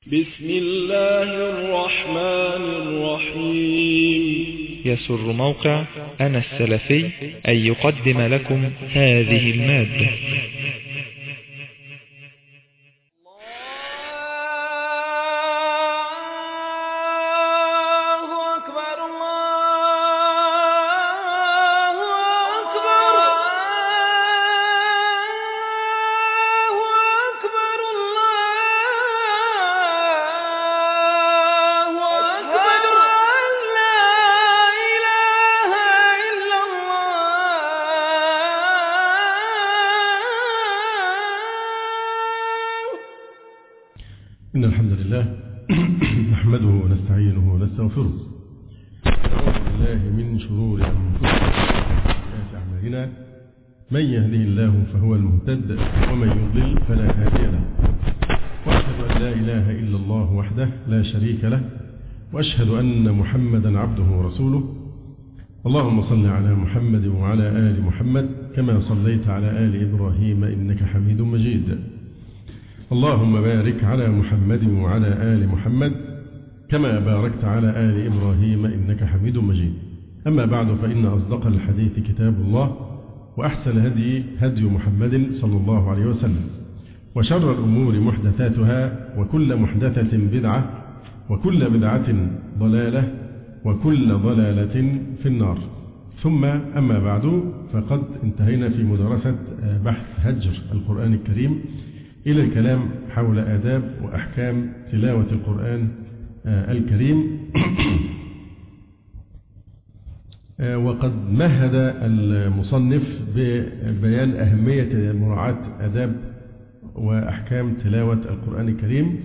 بسم الله الرحمن الرحيم. يسر موقع أنا السلفي أن يقدم لكم هذه المادة. إن الحمد لله نحمده ونستعينه ونستغفره ونعوذ بالله من شرور أنفسنا وسيئات أعمالنا. من يهده الله فهو المهتد ومن يضلل فلا هادي له، وأشهد أن لا إله إلا الله وحده لا شريك له، وأشهد أن محمدا عبده ورسوله. اللهم صل على محمد وعلى آل محمد كما صليت على آل إبراهيم إنك حميد مجيد. اللهم بارك على محمد وعلى آل محمد كما باركت على آل إبراهيم إنك حميد مجيد. أما بعد، فإن أصدق الحديث كتاب الله، وأحسن هدي محمد صلى الله عليه وسلم، وشر الأمور محدثاتها، وكل محدثة بدعة، وكل بدعة ضلالة، وكل ضلالة في النار. ثم أما بعد، فقد انتهينا في مدرسة بحث هجر القرآن الكريم إلى الكلام حول آداب وأحكام تلاوة القرآن الكريم. وقد مهد المصنف ببيان أهمية مراعاة آداب وأحكام تلاوة القرآن الكريم،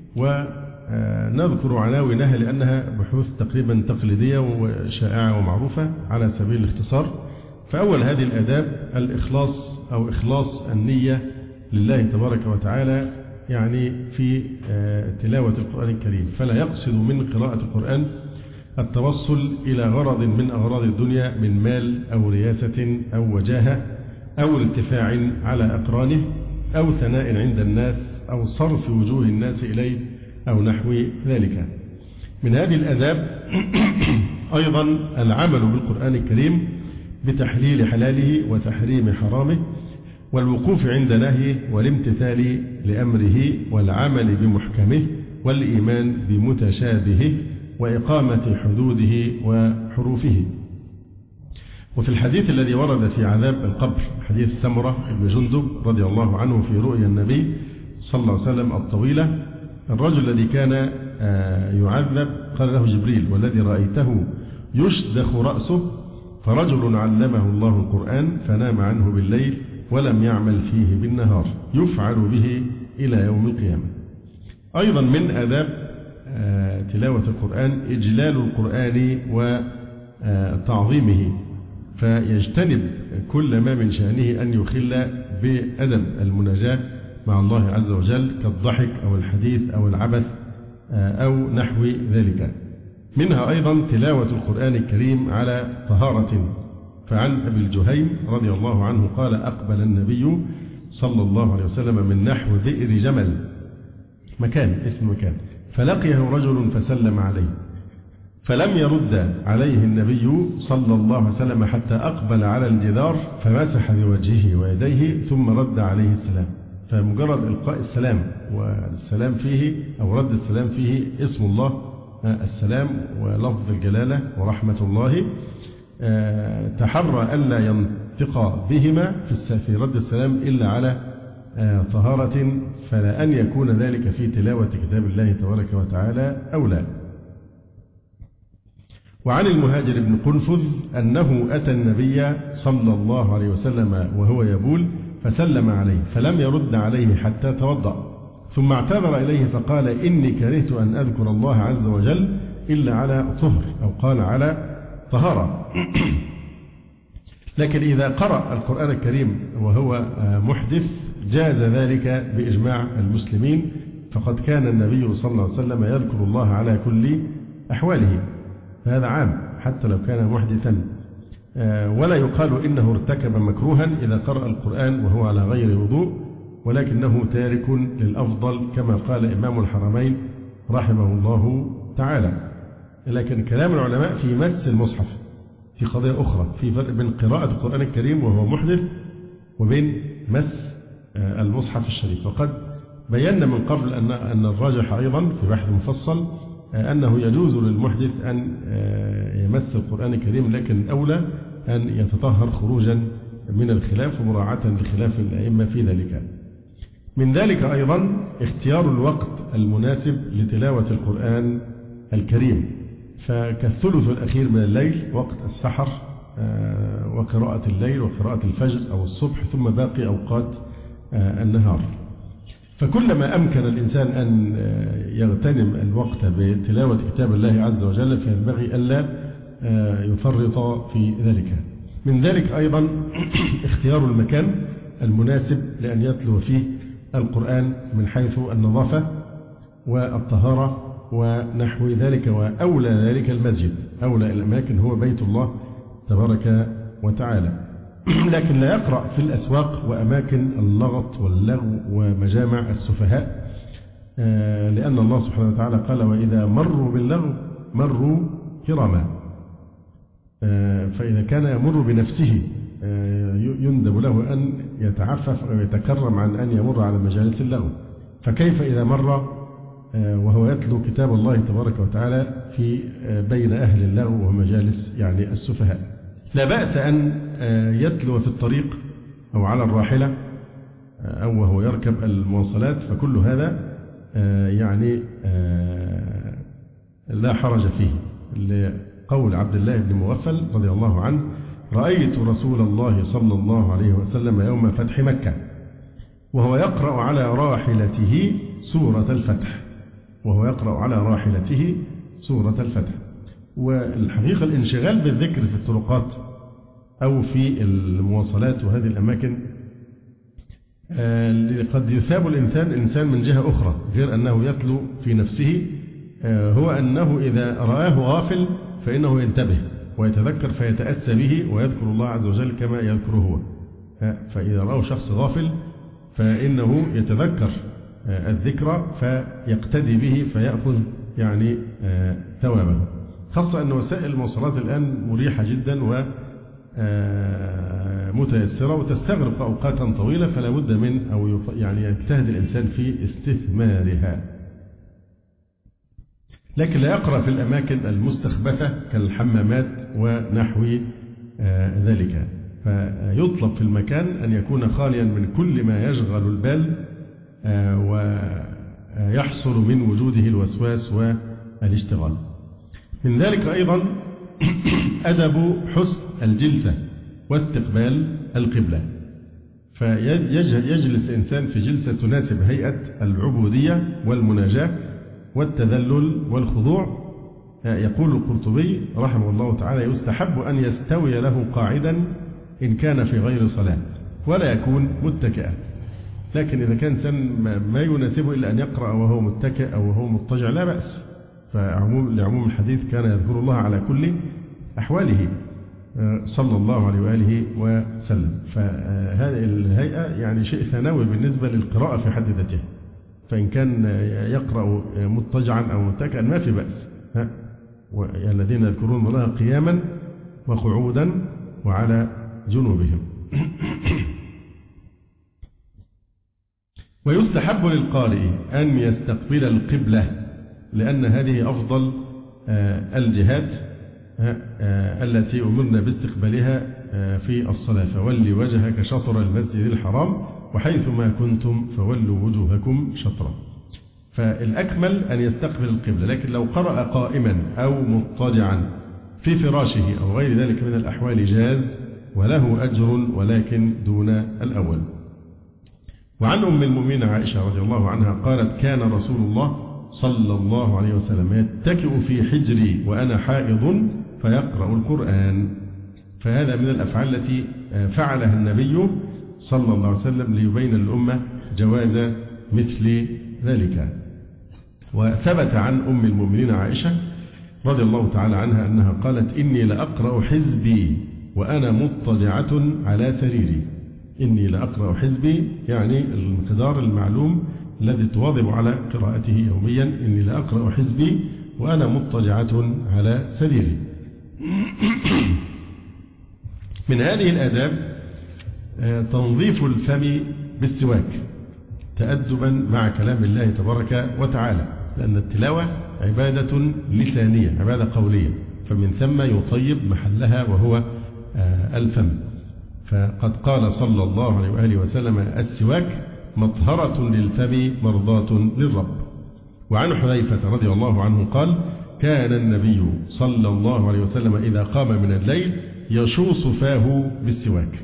ونذكر عناوينها لأنها بحوث تقريبا تقليدية وشائعة ومعروفة على سبيل الاختصار. فأول هذه الآداب الإخلاص أو إخلاص النية لله تبارك وتعالى، يعني في تلاوة القرآن الكريم، فلا يقصد من قراءة القرآن التوصل إلى غرض من أغراض الدنيا من مال أو رياسة أو وجاهة أو ارتفاع على أقرانه أو ثناء عند الناس أو صرف وجوه الناس إليه أو نحو ذلك. من هذه الآداب أيضا العمل بالقرآن الكريم بتحليل حلاله وتحريم حرامه، والوقوف عند نهيه، والامتثال لأمره، والعمل بمحكمه، والإيمان بمتشابهه، وإقامة حدوده وحروفه. وفي الحديث الذي ورد في عذاب القبر، حديث سمرة بن جندب رضي الله عنه في رؤيا النبي صلى الله عليه وسلم الطويلة، الرجل الذي كان يعذب قال له جبريل: والذي رأيته يشدخ رأسه فرجل علمه الله القرآن فنام عنه بالليل ولم يعمل فيه بالنهار، يفعل به إلى يوم القيامة. أيضا من آداب تلاوة القرآن إجلال القرآن وتعظيمه، فيجتنب كل ما من شأنه أن يخل بأدب المناجاة مع الله عز وجل كالضحك أو الحديث أو العبث أو نحو ذلك. منها أيضا تلاوة القرآن الكريم على طهارة. فعن أبي الجهيم رضي الله عنه قال: أقبل النبي صلى الله عليه وسلم من نحو بئر جمل، اسم مكان، فلقيه رجل فسلم عليه، فلم يرد عليه النبي صلى الله عليه وسلم حتى أقبل على الجدار فمسح بوجهه ويديه ثم رد عليه السلام. فمجرد إلقاء السلام والسلام فيه أو رد السلام فيه اسم الله السلام ولفظ الجلالة ورحمة الله، تحرى ألا ينطق بهما في رد السلام إلا على طهارة، فلا أن يكون ذلك في تلاوة كتاب الله تبارك وتعالى أولى. وعن المهاجر بن قنفذ أنه أتى النبي صلى الله عليه وسلم وهو يبول فسلم عليه فلم يرد عليه حتى توضأ، ثم اعتذر إليه فقال: إني كرهت أن أذكر الله عز وجل إلا على طهر، أو قال على طهارة. لكن إذا قرأ القرآن الكريم وهو محدث جاز ذلك بإجماع المسلمين، فقد كان النبي صلى الله عليه وسلم يذكر الله على كل أحواله، فهذا عام حتى لو كان محدثا. ولا يقال إنه ارتكب مكروها إذا قرأ القرآن وهو على غير وضوء، ولكنه تارك للأفضل كما قال إمام الحرمين رحمه الله تعالى. لكن كلام العلماء في مس المصحف في قضية أخرى، في فرق بين قراءة القرآن الكريم وهو محدث وبين مس المصحف الشريف. وقد بينا من قبل أن الراجح أيضا في بحث مفصل أنه يجوز للمحدث أن يمس القرآن الكريم، لكن الأولى أن يتطهر خروجا من الخلاف ومراعاة لخلاف الأئمة في ذلك. من ذلك أيضا اختيار الوقت المناسب لتلاوة القرآن الكريم، فكالثلث الأخير من الليل وقت السحر وقراءة الليل وقراءة الفجر أو الصبح، ثم باقي أوقات النهار. فكلما أمكن الإنسان أن يغتنم الوقت بتلاوة كتاب الله عز وجل فينبغي ألا يفرط في ذلك. من ذلك أيضا اختيار المكان المناسب لأن يتلو فيه القرآن من حيث النظافة والطهارة ونحو ذلك، وأولى ذلك المسجد، أولى الأماكن هو بيت الله تبارك وتعالى. لكن لا يقرأ في الأسواق وأماكن اللغط واللغو ومجامع السفهاء، لأن الله سبحانه وتعالى قال وإذا مروا باللغو مروا كراما. فإذا كان يمر بنفسه يندب له أن يتعفف أو يتكرم عن أن يمر على مجالس اللغو، فكيف إذا مر وهو يتلو كتاب الله تبارك وتعالى في بين أهل اللغو ومجالس يعني السفهاء. لا بأس أن يتلو في الطريق أو على الراحلة أو وهو يركب المواصلات، فكل هذا يعني لا حرج فيه، لقول عبد الله بن مغفل رضي الله عنه رأيت رسول الله صلى الله عليه وسلم يوم فتح مكة وهو يقرأ على راحلته سورة الفتح، وهو يقرأ على راحلته سورة الفتح. والحقيقة الانشغال بالذكر في الطرقات أو في المواصلات وهذه الأماكن قد يثاب الإنسان من جهة أخرى غير أنه يتلو في نفسه، هو أنه إذا رآه غافل فإنه ينتبه ويتذكر فيتأسى به ويذكر الله عز وجل كما يذكره هو. فإذا رأى شخص غافل فإنه يتذكر الذكر فيقتدي به فيأخذ يعني ثوابه، خاصة أن وسائل المواصلات الآن مريحة جدا ومتيسرة وتستغرق أوقاتا طويلة، فلا بد من أو يعني يجتهد الإنسان في استثمارها. لكن لا يقرأ في الأماكن المستخبثة كالحمامات ونحو ذلك، فيطلب في المكان أن يكون خاليا من كل ما يشغل البال ويحصل من وجوده الوسواس والاشتغال. من ذلك أيضا أدب حسن الجلسة واستقبال القبلة، فيجلس إنسان في جلسة تناسب هيئة العبودية والمناجاة والتذلل والخضوع. يقول القرطبي رحمه الله تعالى يستحب أن يستوي له قاعدا إن كان في غير صلاة ولا يكون متكئا، لكن إذا كان إنسان ما يناسبه إلا أن يقرأ وهو متكئ أو وهو مضطجع لا بأس، لعموم الحديث كان يذكر الله على كل أحواله صلى الله عليه وآله وسلم. فهذه الهيئة يعني شيء ثانوي بالنسبة للقراءة في حد ذاته، فإن كان يقرأ مضطجعا أو متكئا ما في بأس. الذين يذكرون الله قياما وقعودا وعلى جنوبهم. ويستحب للقارئ أن يستقبل القبلة، لأن هذه أفضل الجهات التي أمرنا باستقبالها في الصلاة، فولي وجهك شطر المسجد الحرام وحيثما كنتم فولوا وجوهكم شطرا. فالأكمل أن يستقبل القبلة، لكن لو قرأ قائما أو مضطجعا في فراشه أو غير ذلك من الأحوال جاز وله أجر، ولكن دون الأول. وعن أم المؤمنين عائشة رضي الله عنها قالت كان رسول الله صلى الله عليه وسلم يتكئ في حجري وأنا حائض فيقرأ القرآن. فهذا من الأفعال التي فعلها النبي صلى الله عليه وسلم ليبين الأمة جواز مثل ذلك. وثبت عن أم المؤمنين عائشة رضي الله تعالى عنها أنها قالت إني لأقرأ حزبي وأنا مضطجعة على سريري. إني لأقرأ حزبي يعني المقدار المعلوم الذي تواظب على قراءته يوميا. إني لأقرأ حزبي وأنا مضطجعة على سريري. من هذه الآداب تنظيف الفم بالسواك تأدبا مع كلام الله تبارك وتعالى، لأن التلاوة عبادة لسانية، عبادة قولية، فمن ثم يطيب محلها وهو الفم. فقد قال صلى الله عليه وآله وسلم: السواك مطهرة للفم مرضاة للرب. وعن حذيفة رضي الله عنه قال: كان النبي صلى الله عليه وسلم إذا قام من الليل يشوص فاه بالسواك.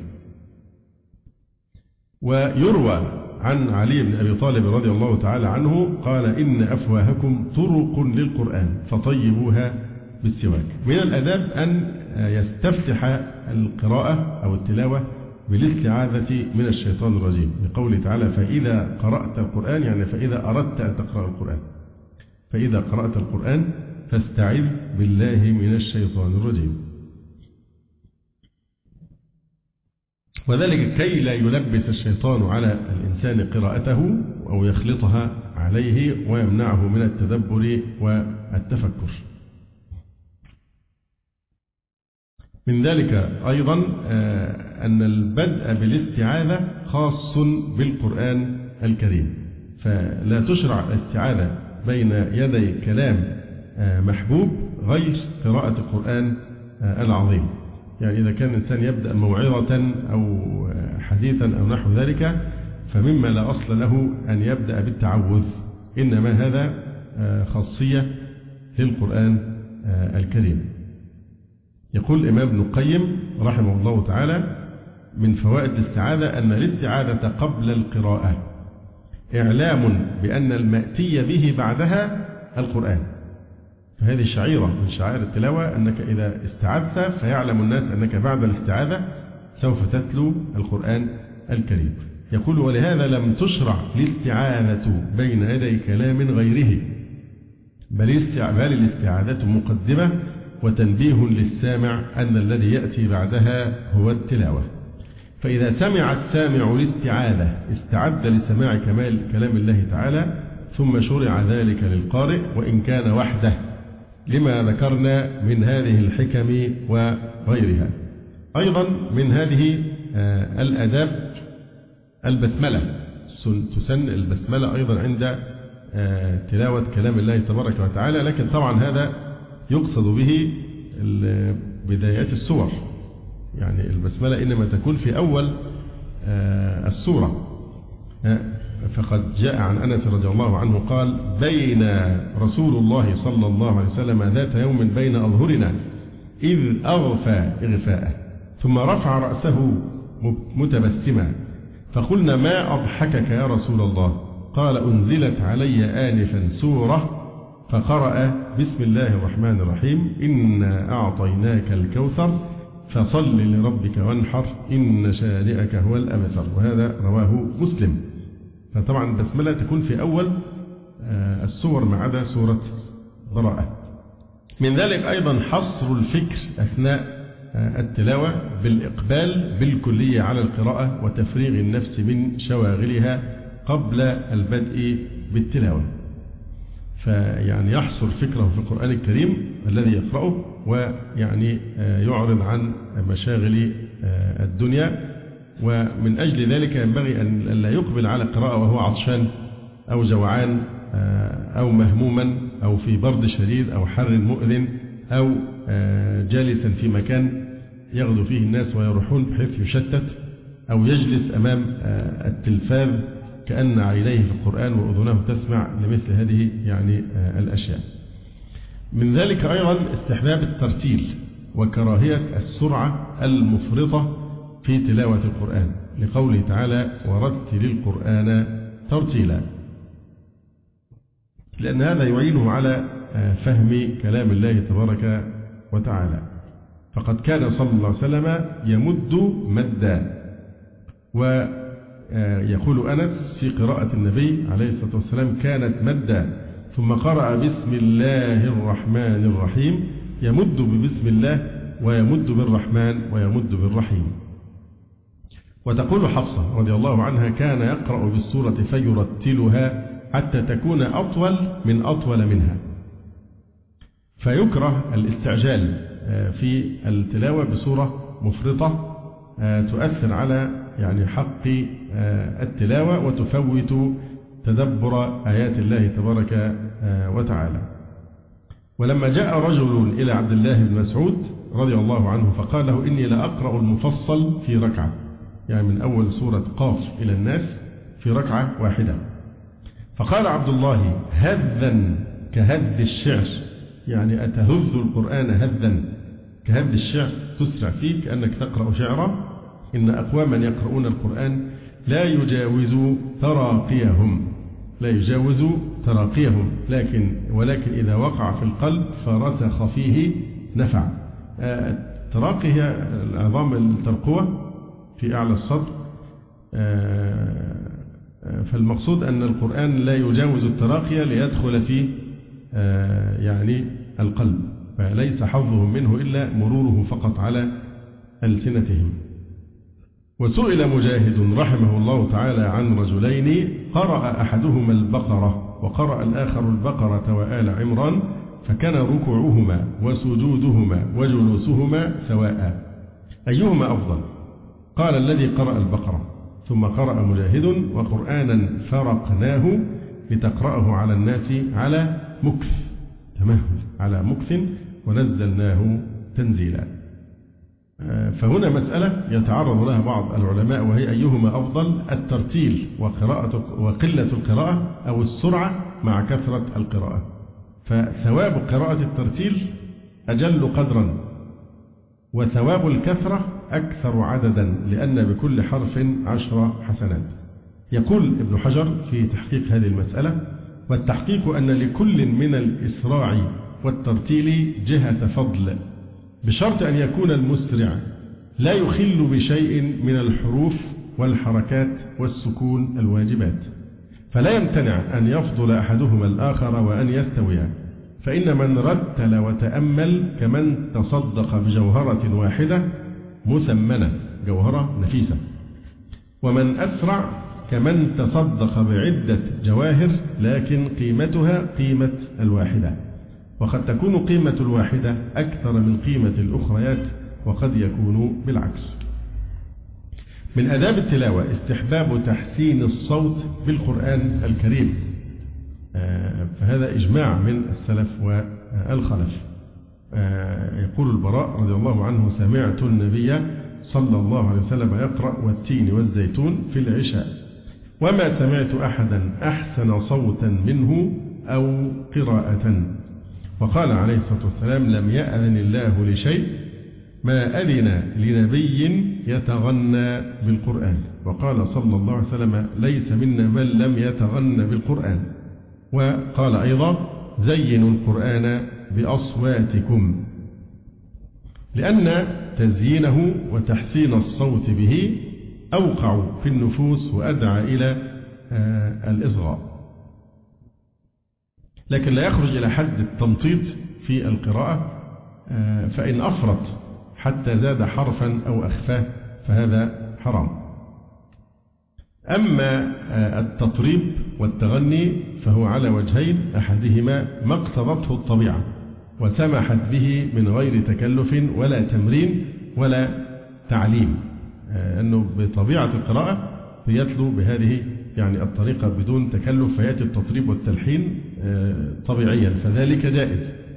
ويروى عن علي بن أبي طالب رضي الله تعالى عنه قال: إن أفواهكم طرق للقرآن فطيبوها بالسواك. من الأداب أن يستفتح القراءة أو التلاوة بالاستعاذة من الشيطان الرجيم، لقوله تعالى: فإذا قرأت القرآن، يعني فإذا أردت أن تقرأ القرآن، فإذا قرأت القرآن فاستعذ بالله من الشيطان الرجيم. وذلك كي لا يلبس الشيطان على الإنسان قراءته أو يخلطها عليه ويمنعه من التدبر والتفكر. من ذلك أيضا أن البدء بالاستعاذة خاص بالقرآن الكريم، فلا تشرع الاستعاذة بين يدي كلام محبوب غير قراءة القرآن العظيم. يعني إذا كان الإنسان يبدأ موعظة أو حديثا أو نحو ذلك فمما لا أصل له أن يبدأ بالتعوذ، إنما هذا خاصية للقرآن الكريم. يقول الإمام ابن القيم رحمه الله تعالى: من فوائد الاستعاذة أن الاستعاذة قبل القراءة إعلام بأن المأتي به بعدها القرآن. فهذه شعيرة من شعائر التلاوة، أنك إذا استعذت فيعلم الناس أنك بعد الاستعاذة سوف تتلو القرآن الكريم. يقول: ولهذا لم تشرع الاستعاذة بين يدي كلام غيره، بل الاستعاذة مقدمة وتنبيه للسامع أن الذي يأتي بعدها هو التلاوة. فإذا سمع السامع الاستعاذة استعد لسماع كلام الله تعالى، ثم شرع ذلك للقارئ وإن كان وحده، لما ذكرنا من هذه الحكم وغيرها. أيضا من هذه الآداب البسملة، تسن البسملة أيضا عند تلاوة كلام الله تبارك وتعالى، لكن طبعا هذا يقصد به بدايات السور، يعني البسملة إنما تكون في أول السورة. فقد جاء عن أنس رضي الله عنه قال: بين رسول الله صلى الله عليه وسلم ذات يوم بين أظهرنا إذ أغفى إغفاءه ثم رفع رأسه متبسما، فقلنا: ما أضحكك يا رسول الله؟ قال: أنزلت علي آنفا سورة فقرأ بسم الله الرحمن الرحيم إنا أعطيناك الكوثر فصل لربك وانحر إن شانئك هو الأبتر. وهذا رواه مسلم. فطبعا البسملة تكون في أول السور ما عدا سورة براءة. من ذلك أيضا حصر الفكر أثناء التلاوة بالإقبال بالكلية على القراءة وتفريغ النفس من شواغلها قبل البدء بالتلاوة. فيعني يحصر فكره في القرآن الكريم الذي يقرأه، ويعني يعرض عن مشاغل الدنيا. ومن أجل ذلك ينبغي أن لا يقبل على القراءة وهو عطشان أو جوعان أو مهموما أو في برد شديد أو حر مؤذن أو جالسا في مكان يغدو فيه الناس ويروحون بحيث يشتت، أو يجلس أمام التلفاز كأن عينيه في القرآن وأذنه تسمع لمثل هذه يعني الأشياء. من ذلك أيضا استحباب الترتيل وكراهية السرعة المفرطة في تلاوة القرآن، لقوله تعالى: ورتل القرآن ترتيلا، لأن هذا يعينه على فهم كلام الله تبارك وتعالى. فقد كان صلى الله عليه وسلم يمد مدا. ويقول أنس في قراءة النبي عليه الصلاة والسلام كانت مدا، ثم قرأ بسم الله الرحمن الرحيم، يمد ببسم الله ويمد بالرحمن ويمد بالرحيم. وتقول حفصة رضي الله عنها: كان يقرأ بالسورة فيرتلها حتى تكون أطول من أطول منها. فيكره الاستعجال في التلاوة بصورة مفرطة تؤثر على حق التلاوة وتفوت تدبر آيات الله تبارك وتعالى. ولما جاء رجل إلى عبد الله بن مسعود رضي الله عنه فقال له: إني لأقرأ المفصل في ركعة، من أول سورة قاف إلى الناس في ركعة واحدة. فقال عبد الله: هذا كهذ الشعر، أتهذ القرآن هذا كهذ الشعر، تسرع فيه كأنك تقرأ شعرا. إن أقواما يقرؤون القرآن لا يجاوز تراقيهم ولكن إذا وقع في القلب فرسخ فيه نفع. التراقي هي العظام الترقوة في أعلى الصدر، فالمقصود أن القرآن لا يجاوز التراقية ليدخل في القلب، فليس حظهم منه إلا مروره فقط على ألسنتهم. وسئل مجاهد رحمه الله تعالى عن رجلين قرأ أحدهما البقرة وقرأ الآخر البقرة وآل عمران، فكان ركوعهما وسجودهما وجلوسهما سواء، أيهما أفضل؟ قال: الذي قرأ البقرة. ثم قرأ مجاهد: وقرآنا فرقناه لتقرأه على الناس على مكث، تمهل على مكث ونزلناه تنزيلا. فهنا مسألة يتعرض لها بعض العلماء، وهي أيهما أفضل: الترتيل وقلة القراءة، أو السرعة مع كثرة القراءة. فثواب قراءة الترتيل أجل قدرا، وثواب الكثرة أكثر عددا، لأن بكل حرف 10 حسنات. يقول ابن حجر في تحقيق هذه المسألة: والتحقيق أن لكل من الإسراع والترتيل جهة فضل، بشرط أن يكون المسرع لا يخل بشيء من الحروف والحركات والسكون الواجبات، فلا يمتنع أن يفضل أحدهما الآخر وأن يستويا. فإن من رتل وتأمل كمن تصدق بجوهرة واحدة مثمنة، جوهرة نفيسة، ومن أسرع كمن تصدق بعدة جواهر لكن قيمتها قيمة الواحدة، وقد تكون قيمة الواحدة أكثر من قيمة الأخريات، وقد يكون بالعكس. من آداب التلاوة استحباب تحسين الصوت بالقرآن الكريم، فهذا إجماع من السلف والخلف. يقول البراء رضي الله عنه: سمعت النبي صلى الله عليه وسلم يقرأ والتين والزيتون في العشاء، وما سمعت أحدا أحسن صوتا منه أو قراءة. وقال عليه الصلاة والسلام: لم يأذن الله لشيء ما أذن لنبي يتغنى بالقرآن. وقال صلى الله عليه وسلم: ليس منا من لم يتغنى بالقرآن. وقال أيضا: زينوا القرآن بأصواتكم، لأن تزيينه وتحسين الصوت به أوقع في النفوس وأدعى إلى الإصغاء. لكن لا يخرج إلى حد التمطيط في القراءة، فإن أفرط حتى زاد حرفا أو أخفاه فهذا حرام. أما التطريب والتغني فهو على وجهين: أحدهما ما اقتضته الطبيعة وسمحت به من غير تكلف ولا تمرين ولا تعليم، أنه بطبيعة القراءة يتلو بهذه الطريقة بدون تكلف، فيأتي التطريب والتلحين طبيعيا، فذلك جائز.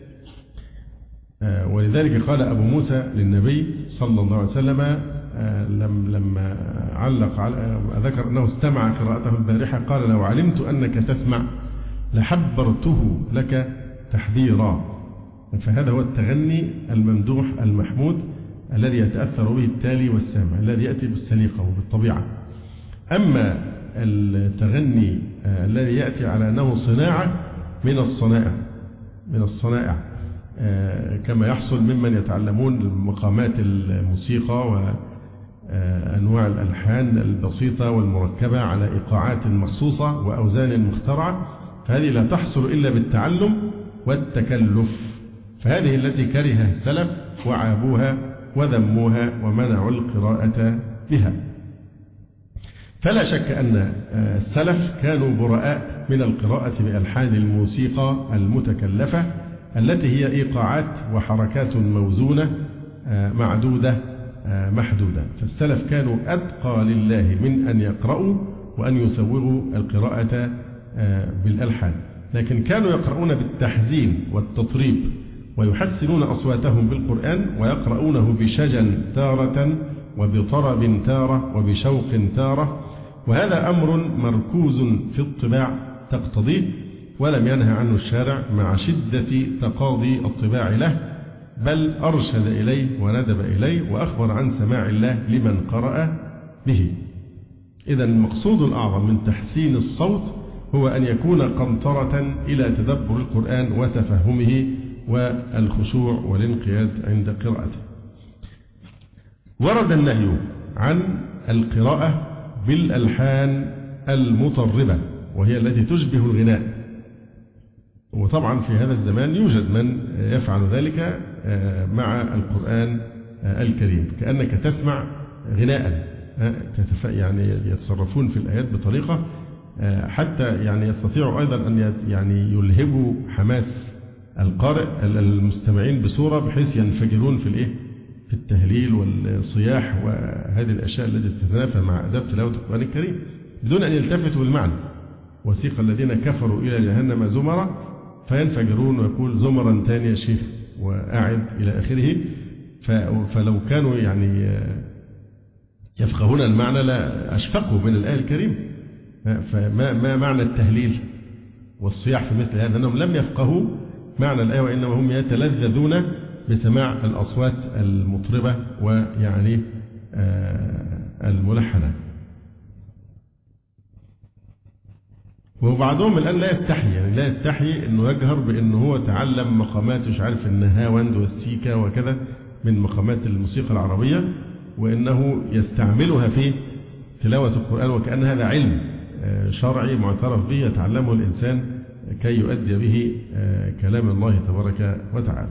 ولذلك قال أبو موسى للنبي صلى الله عليه وسلم لما علق ذكر أنه استمع قراءته البارحة، قال: لو علمت أنك تسمع لحبرته لك تحذيرا. فهذا هو التغني الممدوح المحمود الذي يتأثر به التالي والسامع، الذي يأتي بالسليقة وبالطبيعة. أما التغني الذي يأتي على أنه صناعة من الصنائع كما يحصل ممن يتعلمون مقامات الموسيقى وأنواع الألحان البسيطة والمركبة على إيقاعات مخصوصة وأوزان مخترعة، فهذه لا تحصل إلا بالتعلم والتكلف، فهذه التي كرهها السلف وعابوها وذموها ومنعوا القراءة بها. فلا شك أن السلف كانوا براء من القراءة بألحان الموسيقى المتكلفة التي هي إيقاعات وحركات موزونة معدودة محدودة. فالسلف كانوا أتقى لله من أن يقرأوا وأن يسوغوا القراءة بالألحان، لكن كانوا يقرؤون بالتحزين والتطريب ويحسنون أصواتهم بالقرآن ويقرؤونه بشجن تارة وبطرب تارة وبشوق تارة، وهذا أمر مركوز في الطباع تقتضيه، ولم ينهى عنه الشارع مع شدة تقاضي الطباع له، بل أرشد إليه وندب إليه وأخبر عن سماع الله لمن قرأ به. إذا المقصود الأعظم من تحسين الصوت هو أن يكون قنطرة إلى تدبر القرآن وتفهمه والخشوع والانقياد عند قراءته. ورد النهي عن القراءة بالألحان المطربة وهي التي تشبه الغناء، وطبعا في هذا الزمان يوجد من يفعل ذلك مع القرآن الكريم، كأنك تسمع غناء، يعني يتصرفون في الآيات بطريقة حتى يعني يستطيعوا أيضا أن يعني يلهبوا حماس القارئ المستمعين بصورة بحيث ينفجرون في التهليل والصياح وهذه الأشياء التي تتنافى مع آداب تلاوة القرآن الكريم بدون أن يلتفتوا بالمعنى. وسيق الذين كفروا إلى جهنم زمرا فينفجرون ويقول زمرا تاني يا شيخ وأعد إلى آخره. فلو كانوا يعني يفقهون المعنى لا أشفقوا من الآية الكريمة. فما معنى التهليل والصياح في مثل هذا؟ أنهم لم يفقهوا معنى الآية، وإنما هم يتلذذون بسماع الأصوات المطربة ويعني الملحنة. وبعضهم الآن لا يستحي، يعني لا يستحي أنه يجهر بأنه هو تعلم مقامات مش عارف النهاوند والسيكا وكذا من مقامات الموسيقى العربية، وأنه يستعملها في تلاوة القرآن وكأن هذا علم شرعي معترف به يتعلمه الإنسان كي يؤدي به كلام الله تبارك وتعالى.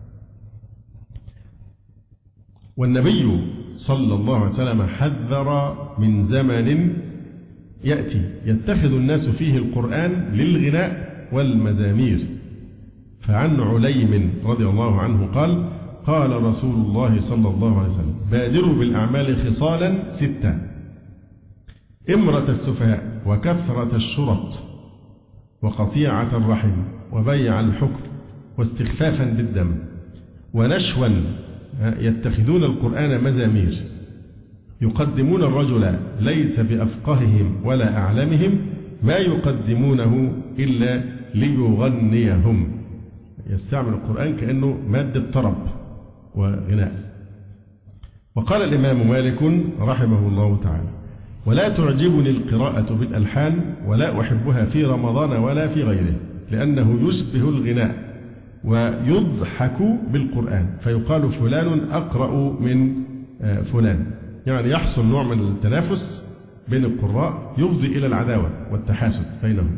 والنبي صلى الله عليه وسلم حذر من زمن يأتي يتخذ الناس فيه القرآن للغناء والمزامير. فعن عليم رضي الله عنه قال رسول الله صلى الله عليه وسلم: بادروا بالأعمال خصالا 6: إمرة السفهاء وكثرة الشرط وقطيعة الرحم وبيع الحكم واستخفافا بالدم ونشوا يتخذون القرآن مزامير يقدمون الرجل ليس بأفقههم ولا أعلمهم ما يقدمونه إلا ليغنيهم. يستعمل القرآن كأنه مادة طرب وغناء. وقال الإمام مالك رحمه الله تعالى: ولا تعجبني القراءة بالألحان ولا أحبها في رمضان ولا في غيره، لأنه يشبه الغناء ويضحك بالقرآن فيقال فلان أقرأ من فلان، يعني يحصل نوع من التنافس بين القراء يفضي إلى العداوة والتحاسد بينهم.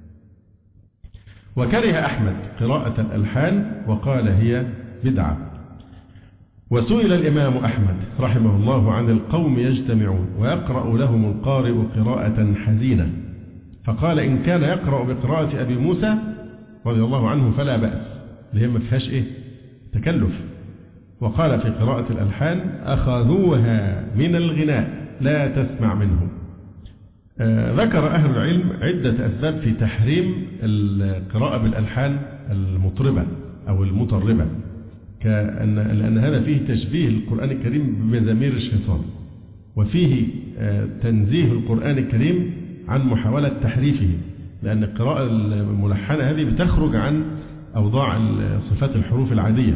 وكره أحمد قراءة الألحان وقال هي بدعة. وسئل الإمام أحمد رحمه الله عن القوم يجتمعون ويقرأ لهم القارئ قراءة حزينة، فقال: إن كان يقرأ بقراءة أبي موسى رضي الله عنه فلا بأس، اللي هي ما فيهاش تكلف. وقال في قراءة الألحان: أخذوها من الغناء لا تسمع منهم. ذكر أهل العلم عدة أسباب في تحريم القراءة بالألحان المطربة أو المطربة، لأن هذا فيه تشبيه القرآن الكريم بمزامير الشيطان، وفيه تنزيه القرآن الكريم عن محاولة تحريفه، لأن القراءة الملحنة هذه بتخرج عن أوضاع صفات الحروف العادية،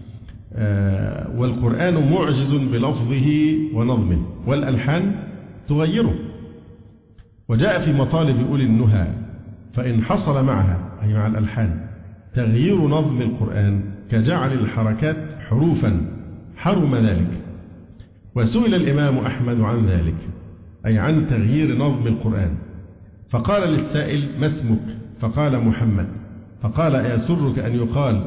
والقرآن معجز بلفظه ونظمه، والألحان تغيره. وجاء في مطالب أولي النهى فإن حصل معها أي مع الألحان تغيير نظم القرآن كجعل الحركات حروفا حرم ذلك. وسئل الإمام أحمد عن ذلك، أي عن تغيير نظم القرآن، فقال للسائل: ما اسمك؟ فقال: محمد. فقال: أيسرك أن يقال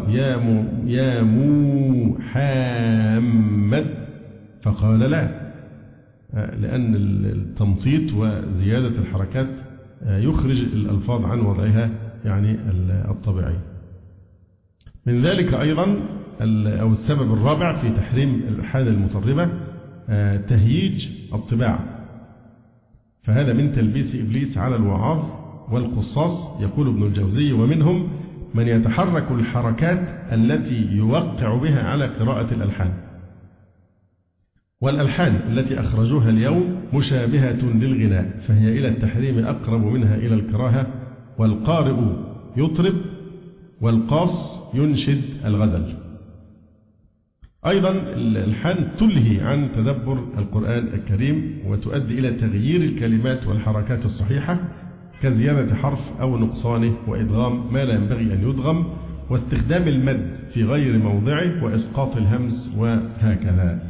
يا محمد؟ فقال: لا. لأن التمطيط وزيادة الحركات يخرج الألفاظ عن وضعها يعني الطبيعي. من ذلك أيضا أو السبب الرابع في تحريم الألحان المطربة تهييج الطباع، فهذا من تلبيس إبليس على الوعاظ والقصاص. يقول ابن الجوزي: ومنهم من يتحرك الحركات التي يوقع بها على قراءة الألحان، والألحان التي أخرجوها اليوم مشابهة للغناء، فهي إلى التحريم أقرب منها إلى الكراهة. والقارئ يطرب والقاص ينشد الغزل. أيضا الألحان تلهي عن تدبر القرآن الكريم وتؤدي إلى تغيير الكلمات والحركات الصحيحة كزيادة حرف أو نقصانه وإدغام ما لا ينبغي أن يدغم واستخدام المد في غير موضعه وإسقاط الهمز وهكذا.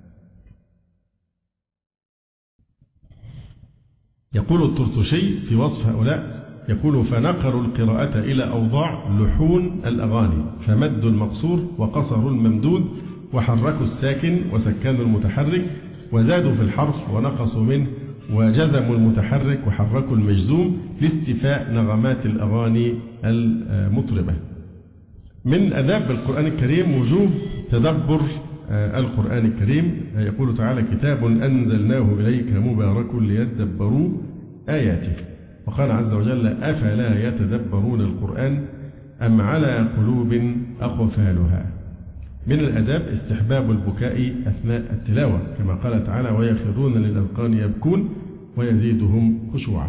يقول الطرطشي في وصف هؤلاء، يقول: فنقلوا القراءة إلى أوضاع لحون الأغاني، فمدوا المقصور وقصروا الممدود وحركوا الساكن وسكنوا المتحرك وزادوا في الحرف ونقصوا منه وجزموا المتحرك وحركوا المجزوم لاستيفاء نغمات الأغاني المطربة. من أداب القرآن الكريم وجوب تدبر القرآن الكريم. يقول تعالى: كتاب أنزلناه إليك مبارك ليدبروا آياته. وقال عز وجل: أفلا يتدبرون القرآن أم على قلوب أقفالها. من الأداب استحباب البكاء أثناء التلاوة، كما قال تعالى: ويخرون للأذقان يبكون ويزيدهم خشوعا.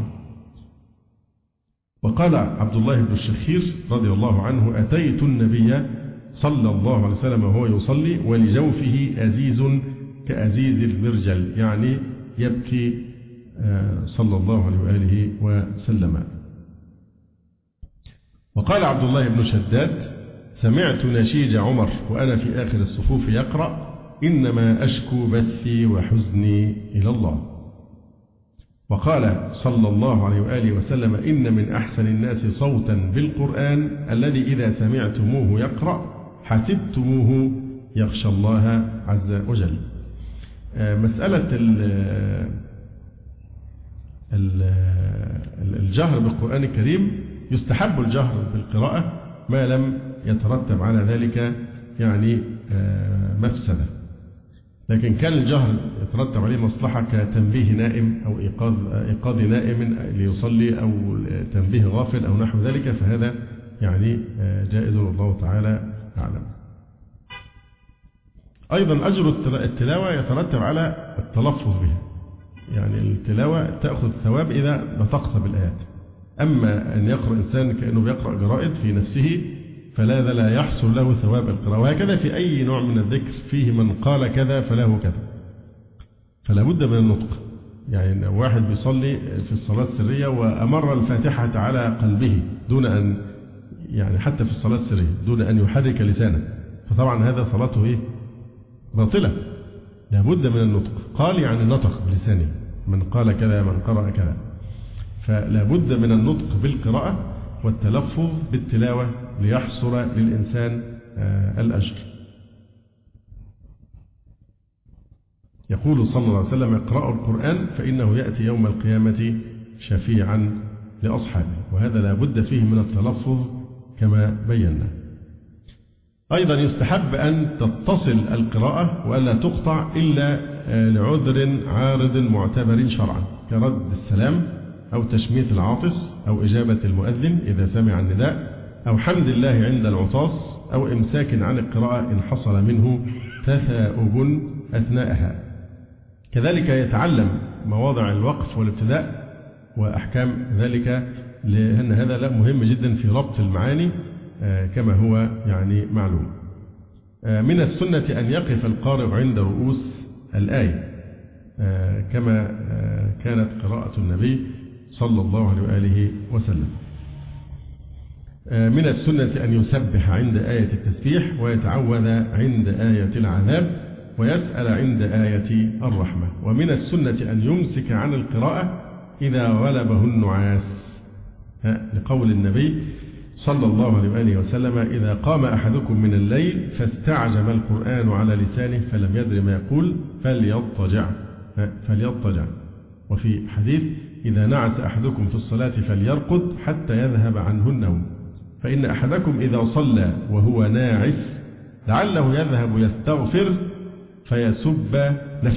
وقال عبد الله بن الشخير رضي الله عنه: أتيت النبي صلى الله عليه وسلم وهو يصلي ولجوفه أزيز كأزيز المرجل، يعني يبكي صلى الله عليه وآله وسلم. وقال عبد الله بن شداد: سمعت نشيج عمر وأنا في آخر الصفوف يقرأ: إنما أشكو بثي وحزني إلى الله. وقال صلى الله عليه وآله وسلم: إن من أحسن الناس صوتا بالقرآن الذي إذا سمعتموه يقرأ حسبتموه يخشى الله عز وجل. مسألة الجهر بالقرآن الكريم، يستحب الجهر بالقراءة ما لم يترتب على ذلك يعني مفسدة، لكن كان الجهر يترتب عليه مصلحة كتنبيه نائم أو إيقاظ نائم ليصلي أو تنبيه غافل أو نحو ذلك، فهذا يعني جائز والله تعالى أعلم. أيضا أجر التلاوة يترتب على التلفظ بها، يعني التلاوة تأخذ ثواب إذا نطقت بالآيات. أما أن يقرأ إنسان كأنه بيقرأ جرائد في نفسه فلا لا يحصل له ثواب القراءة. وهكذا في أي نوع من الذكر فيه من قال كذا فله كذا، فلا بد من النطق. يعني لو واحد بيصلي في الصلاة السرية وأمر الفاتحة على قلبه دون أن يعني حتى في الصلاة السرية دون أن يحرك لسانه، فطبعا هذا صلاته باطلة. لا بد من النطق. قال يعني نطق بلسانه، من قال كذا من قرأ كذا، فلا بد من النطق بالقراءة والتلفظ بالتلاوة ليحصل للإنسان الأجر. يقول صلى الله عليه وسلم: اقرأوا القرآن فإنه يأتي يوم القيامة شفيعا لأصحابه. وهذا لا بد فيه من التلفظ كما بينا. أيضا يستحب أن تتصل القراءة وألا تقطع إلا لعذر عارض معتبر شرعا، كرد السلام أو تشميت العاطس أو إجابة المؤذن إذا سمع النداء أو حمد الله عند العطاس أو إمساك عن القراءة إن حصل منه تثاؤب أثناءها. كذلك يتعلم مواضع الوقف والابتداء وأحكام ذلك، لأن هذا مهم جدا في ربط المعاني كما هو يعني معلوم. من السنة أن يقف القارئ عند رؤوس الآية كما كانت قراءة النبي صلى الله عليه وآله وسلم. من السنة أن يسبح عند آية التسبيح ويتعوذ عند آية العذاب ويسأل عند آية الرحمة. ومن السنة أن يمسك عن القراءة إذا غلبه النعاس، لقول النبي صلى الله عليه وآله وسلم: إذا قام أحدكم من الليل فاستعجم القرآن على لسانه فلم يدر ما يقول فليضطجع فليضطجع. وفي حديث إذا نعس أحدكم في الصلاة فليرقد حتى يذهب عنه النوم، فإن أحدكم إذا صلى وهو ناعس لعله يذهب يستغفر فيسب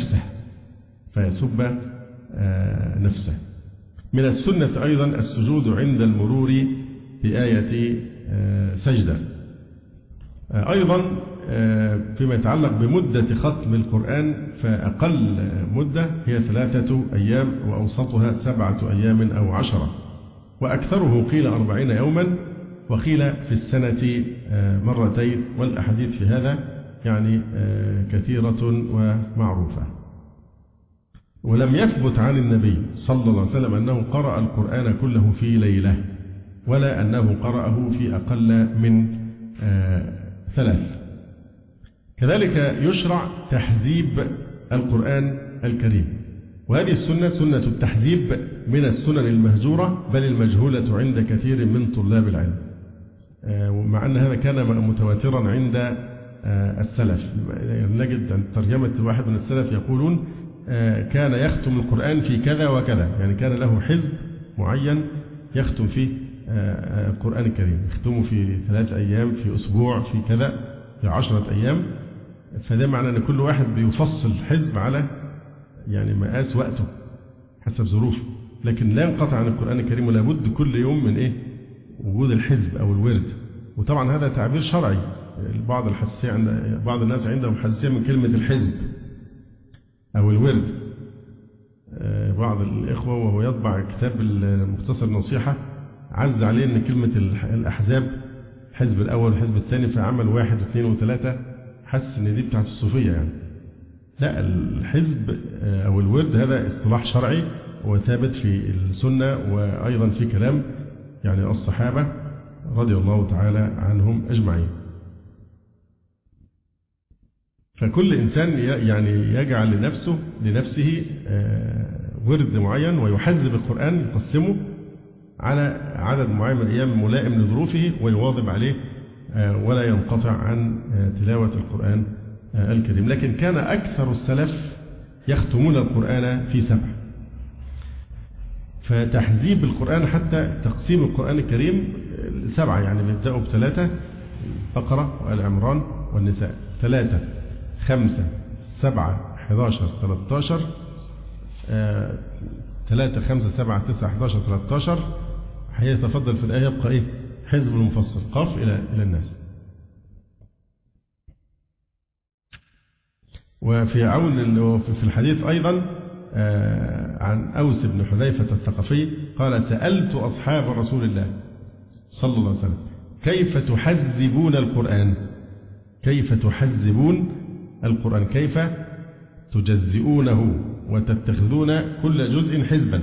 نفسه. من السنة أيضا السجود عند المرور بآية سجدة. أيضا فيما يتعلق بمدة ختم القرآن فأقل مدة هي 3 أيام وأوسطها 7 أيام أو 10، وأكثره قيل 40 يوما وقيل في السنة 2 والأحاديث في هذا يعني كثيرة ومعروفة. ولم يثبت عن النبي صلى الله عليه وسلم أنه قرأ القرآن كله في ليلة ولا أنه قرأه في أقل من 3. كذلك يشرع تحذيب القرآن الكريم، وهذه السنة سنة التحذيب من السنن المهجورة بل المجهولة عند كثير من طلاب العلم، ومع أن هذا كان متواترا عند السلف. نجد عند ترجمة واحد من السلف يقولون كان يختم القرآن في كذا وكذا، يعني كان له حزب معين يختم فيه القرآن الكريم، يختمه في 3 أيام، في أسبوع، في كذا، في 10 أيام. فده معنى أن كل واحد بيفصل حزب على يعني مقاس وقته حسب ظروفه، لكن لا ينقطع عن القرآن الكريم، ولا بد كل يوم من وجود الحزب أو الورد. وطبعا هذا تعبير شرعي، بعض الناس عندهم حساسية من كلمة الحزب أو الورد. بعض الإخوة وهو يطبع كتاب المختصر النصيحة عز عليه أن كلمة الأحزاب الحزب الأول والحزب الثاني، فعمل 1 و2 و3، حس أن دي بتاعت الصوفية يعني. لا، الحزب أو الورد هذا اصطلاح شرعي وثابت في السنة وأيضا في كلام يعني الصحابة رضي الله تعالى عنهم أجمعين. فكل إنسان يعني يجعل لنفسه ورد معين ويحذب القرآن، يقسمه على عدد معين من الأيام ملائم لظروفه ويواظب عليه ولا ينقطع عن تلاوة القرآن الكريم. لكن كان أكثر السلف يختمون القرآن في 7. فتحذيب القرآن حتى تقسيم القرآن الكريم 7، يعني بيبدأوا ب3: البقرة وآل عمران والنساء، 3 5 7 11 13 3 5 7 9 11 13. هيتفضل في الآية يبقى حزب المفصل قاف إلى الناس. وفي عون في الحديث أيضا عن أوس بن حذيفة الثقفي قال: سألت أصحاب رسول الله صلى الله عليه وسلم كيف تحذبون القرآن، كيف تحذبون القرآن، كيف تجزئونه وتتخذون كل جزء حزبا؟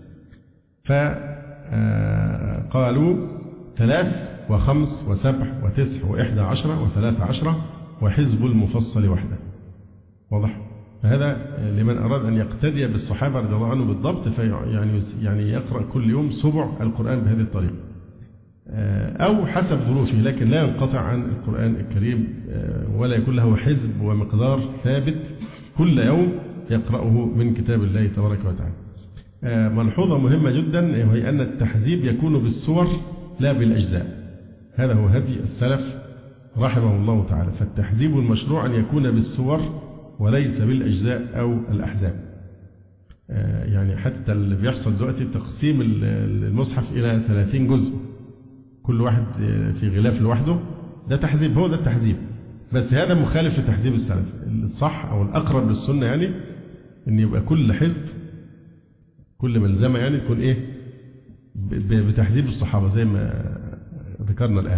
فقالوا 3 و5 و7 و9 و11 و13 وحزب المفصل وحده. واضح؟ فهذا لمن أراد أن يقتدي بالصحابة رضي الله عنهم بالضبط، يعني يقرأ كل يوم 7 القرآن بهذه الطريقة، أو حسب ظروفه، لكن لا ينقطع عن القرآن الكريم ولا يكون له حزب ومقدار ثابت كل يوم يقرأه من كتاب الله تبارك وتعالى. ملحوظة مهمة جدا وهي أن التحذيب يكون بالسور لا بالأجزاء. هذا هو هدي السلف رحمه الله تعالى. فالتحذيب المشروع أن يكون بالسور وليس بالأجزاء أو الأحزاب. يعني حتى اللي بيحصل دلوقتي تقسيم المصحف إلى 30 جزء، كل واحد في غلاف لوحده، ده تحذيب، هو ده التحذيب. بس هذا مخالف لتحذيب السلف. الصح أو الأقرب للسنة يعني أن يبقى كل حزب، كل ملزمة يعني تكون بتحذيب الصحابة زي ما ذكرنا الآن.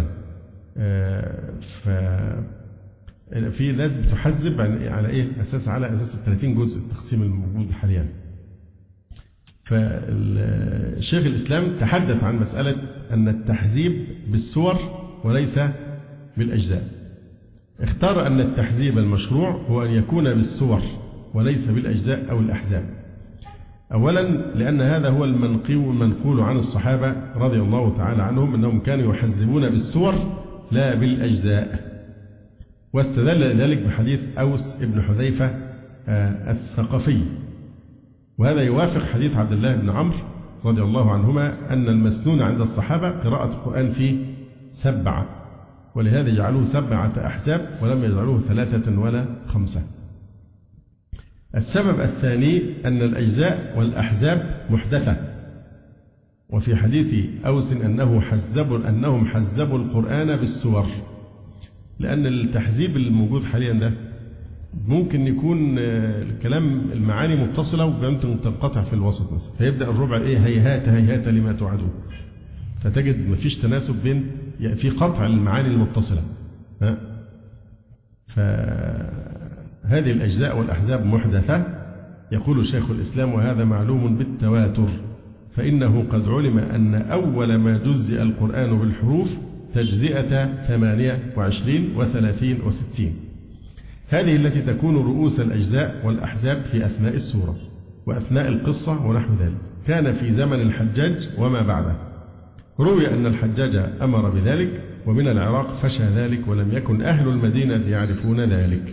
في ناس بتحذب على أساس على أساس 30 جزء التقسيم الموجود حاليا. فالشيخ الإسلام تحدث عن مسألة أن التحذيب بالسور وليس بالأجزاء. اختار أن التحذيب المشروع هو أن يكون بالسور وليس بالأجزاء أو الأحزاب. أولا لأن هذا هو المنقول عن الصحابة رضي الله تعالى عنهم أنهم كانوا يحذبون بالسور لا بالأجزاء. واستدل ذلك بحديث أوس بن حذيفة الثقفي وهذا يوافق حديث عبد الله بن عمرو رضي الله عنهما أن المسنون عند الصحابة قراءة القرآن في 7، ولهذا جعلوه 7 أحزاب ولم يجعلوه 3 ولا 5. السبب الثاني أن الأجزاء والأحزاب محدثة، وفي حديث أوس أنهم حزبوا القرآن بالسور، لأن التحزيب الموجود حاليا ده ممكن يكون الكلام المعاني متصلة وممكن تنقطع في الوسط مثلا، فيبدأ الربع هيهات هيهات لما توعدون، فتجد مفيش تناسب بين يعني في قطع المعاني المتصلة. فهذه الأجزاء والأحزاب محدثة. يقول شيخ الإسلام: وهذا معلوم بالتواتر، فإنه قد علم أن أول ما جزئ القرآن بالحروف تجزئة 28 و30 و60، هذه التي تكون رؤوس الأجزاء والأحزاب في أثناء السورة وأثناء القصة ونحو ذلك، كان في زمن الحجاج وما بعده. روي أن الحجاج أمر بذلك، ومن العراق فشى ذلك، ولم يكن أهل المدينة يعرفون ذلك.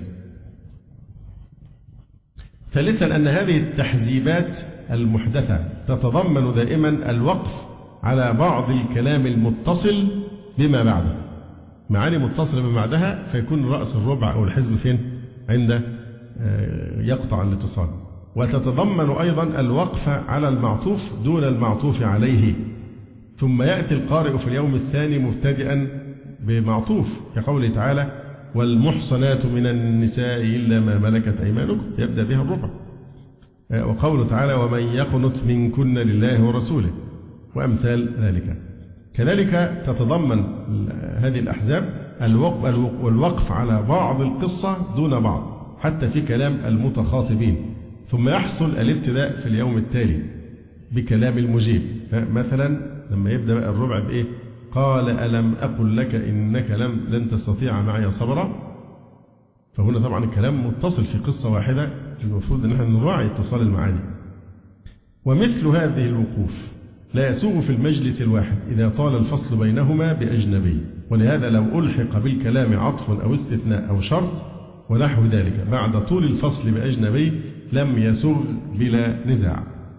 ثالثا أن هذه التحزيبات المحدثة تتضمن دائما الوقف على بعض الكلام المتصل بما بعده، معاني متصلة بما بعدها، فيكون رأس الربع أو الحزب فين؟ عند يقطع الاتصال. وتتضمن أيضا الوقف على المعطوف دون المعطوف عليه، ثم يأتي القارئ في اليوم الثاني مبتدئا بمعطوف، كقوله تعالى: والمحصنات من النساء إلا ما ملكت أيمانكم، يبدأ بها الربع. وقوله تعالى: ومن يقنت منكن لله ورسوله، وأمثال ذلك. كذلك تتضمن هذه الأحزاب الوقف على بعض القصة دون بعض، حتى في كلام المتخاطبين، ثم يحصل الابتداء في اليوم التالي بكلام المجيب. مثلا لما يبدأ الربع بإيه؟ قال ألم أقل لك إنك لن تستطيع معي صبرا، فهنا طبعا الكلام متصل في قصة واحدة، المفروض أن احنا نراعي اتصال المعاني. ومثل هذه الوقوف لا يسوغ في المجلس الواحد إذا طال الفصل بينهما بأجنبي، ولهذا لو ألحق بالكلام عطف أو استثناء أو شرط ونحو ذلك بعد طول الفصل بأجنبي لم يسوغ بلا نزاع.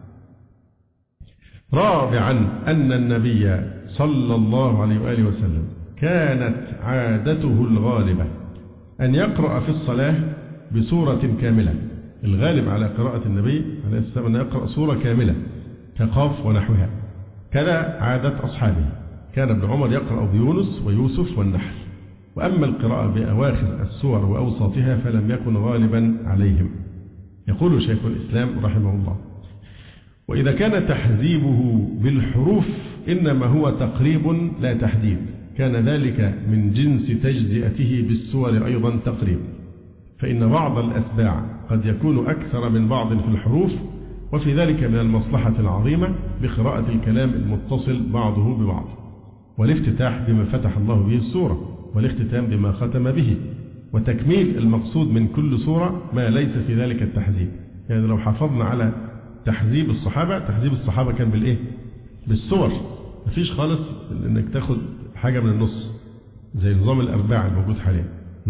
رابعا أن النبي صلى الله عليه وآله وسلم كانت عادته الغالبة أن يقرأ في الصلاة بسورة كاملة. الغالب على قراءة النبي عليه السلام أن يقرأ سورة كاملة كقاف ونحوها، كذا عادة أصحابه. كان ابن عمر يقرأ بيونس ويوسف والنحل، وأما القراءة بأواخر السور وأوساطها فلم يكن غالبا عليهم. يقول شيخ الإسلام رحمه الله: وإذا كان تحذيبه بالحروف إنما هو تقريب لا تحديد، كان ذلك من جنس تجزئته بالسور أيضا تقريب، فإن بعض الأتباع قد يكون أكثر من بعض في الحروف، وفي ذلك من المصلحة العظيمة بقراءة الكلام المتصل بعضه ببعض، والافتتاح بما فتح الله به السورة، والاختتام بما ختم به، وتكميل المقصود من كل سورة ما ليس في ذلك التحذيب. يعني لو حافظنا على تحذيب الصحابة كان بالإيه؟ بالسور، مفيش خالص إنك تاخد حاجة من النص زي نظام الأرباع الموجود حاليا.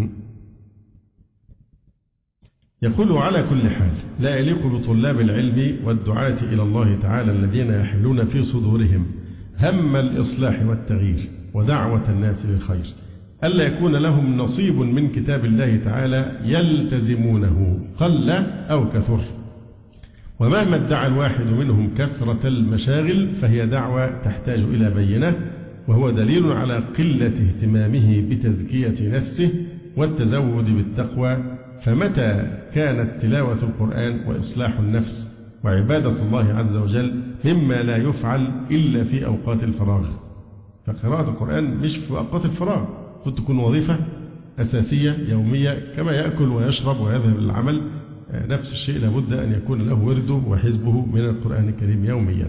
يقول: على كل حال لا يليق بطلاب العلم والدعاة إلى الله تعالى الذين يحملون في صدورهم هم الإصلاح والتغيير ودعوة الناس للخير ألا يكون لهم نصيب من كتاب الله تعالى يلتزمونه قل أو كثر، ومهما ادعى الواحد منهم كثرة المشاغل فهي دعوة تحتاج إلى بينة، وهو دليل على قلة اهتمامه بتزكية نفسه والتزود بالتقوى. فمتى كانت تلاوة القرآن وإصلاح النفس وعبادة الله عز وجل مما لا يفعل إلا في أوقات الفراغ، فقراءة القرآن مش في أوقات الفراغ، قد تكون وظيفة أساسية يومية كما يأكل ويشرب ويذهب للعمل، نفس الشيء لابد أن يكون له ورده وحزبه من القرآن الكريم يوميا.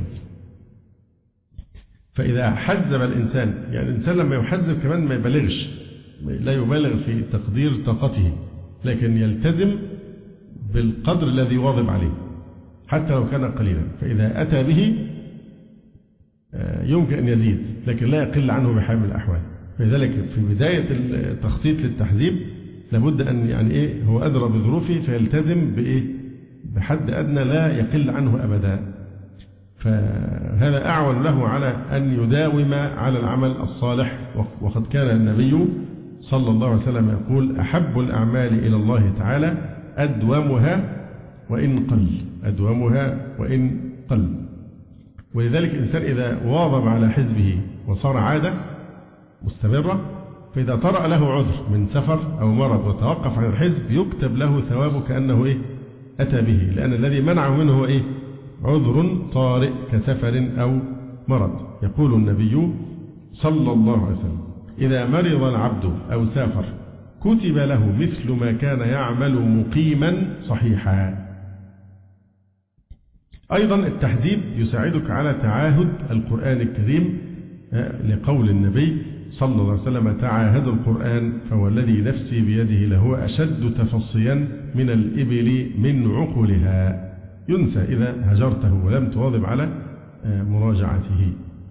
فإذا حزب الإنسان، يعني الإنسان لما يحزب كمان ما يبالغش، لا يبالغ في تقدير طاقته، لكن يلتزم بالقدر الذي يواظب عليه حتى لو كان قليلا، فإذا أتى به يمكن أن يزيد لكن لا يقل عنه بحال من الأحوال. فلذلك في بداية التخطيط للتحزيب لابد أن هو أدرى بظروفه فيلتزم بحد أدنى لا يقل عنه أبدا، فهذا أعون له على أن يداوم على العمل الصالح. وقد كان النبي صلى الله عليه وسلم يقول: أحب الأعمال إلى الله تعالى أدومها وإن قل، أدومها وإن قل. ولذلك الإنسان إذا واظب على حزبه وصار عادة مستمرة، فإذا طرأ له عذر من سفر أو مرض وتوقف عن الحزب يكتب له ثوابه كأنه أتى به، لأن الذي منعه منه هو عذر طارئ كسفر أو مرض. يقول النبي صلى الله عليه وسلم: إذا مرض العبد أو سافر كتب له مثل ما كان يعمل مقيما صحيحا. أيضا التحديد يساعدك على تعاهد القرآن الكريم، لقول النبي صلى الله عليه وسلم: تعاهدوا القرآن فوالذي نفسي بيده لهو أشد تفصيا من الإبل من عقلها. ينسى إذا هجرته ولم تواظب على مراجعته.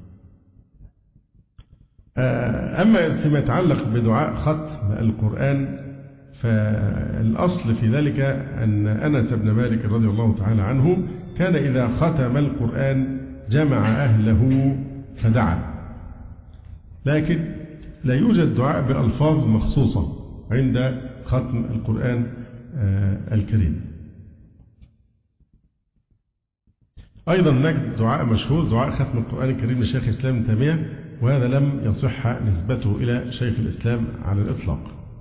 أما فيما يتعلق بدعاء ختم القرآن، فالأصل في ذلك أن أنس بن مالك رضي الله تعالى عنه كان إذا ختم القرآن جمع أهله فدعا، لكن لا يوجد دعاء بألفاظ مخصوصة عند ختم القرآن الكريم. أيضا هناك دعاء مشهور، دعاء ختم القرآن الكريم لشيخ الإسلام ابن تيمية، وهذا لم يصح نسبته إلى شيخ الإسلام على الإطلاق.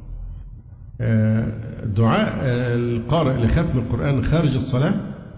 دعاء القارئ لختم القرآن خارج الصلاة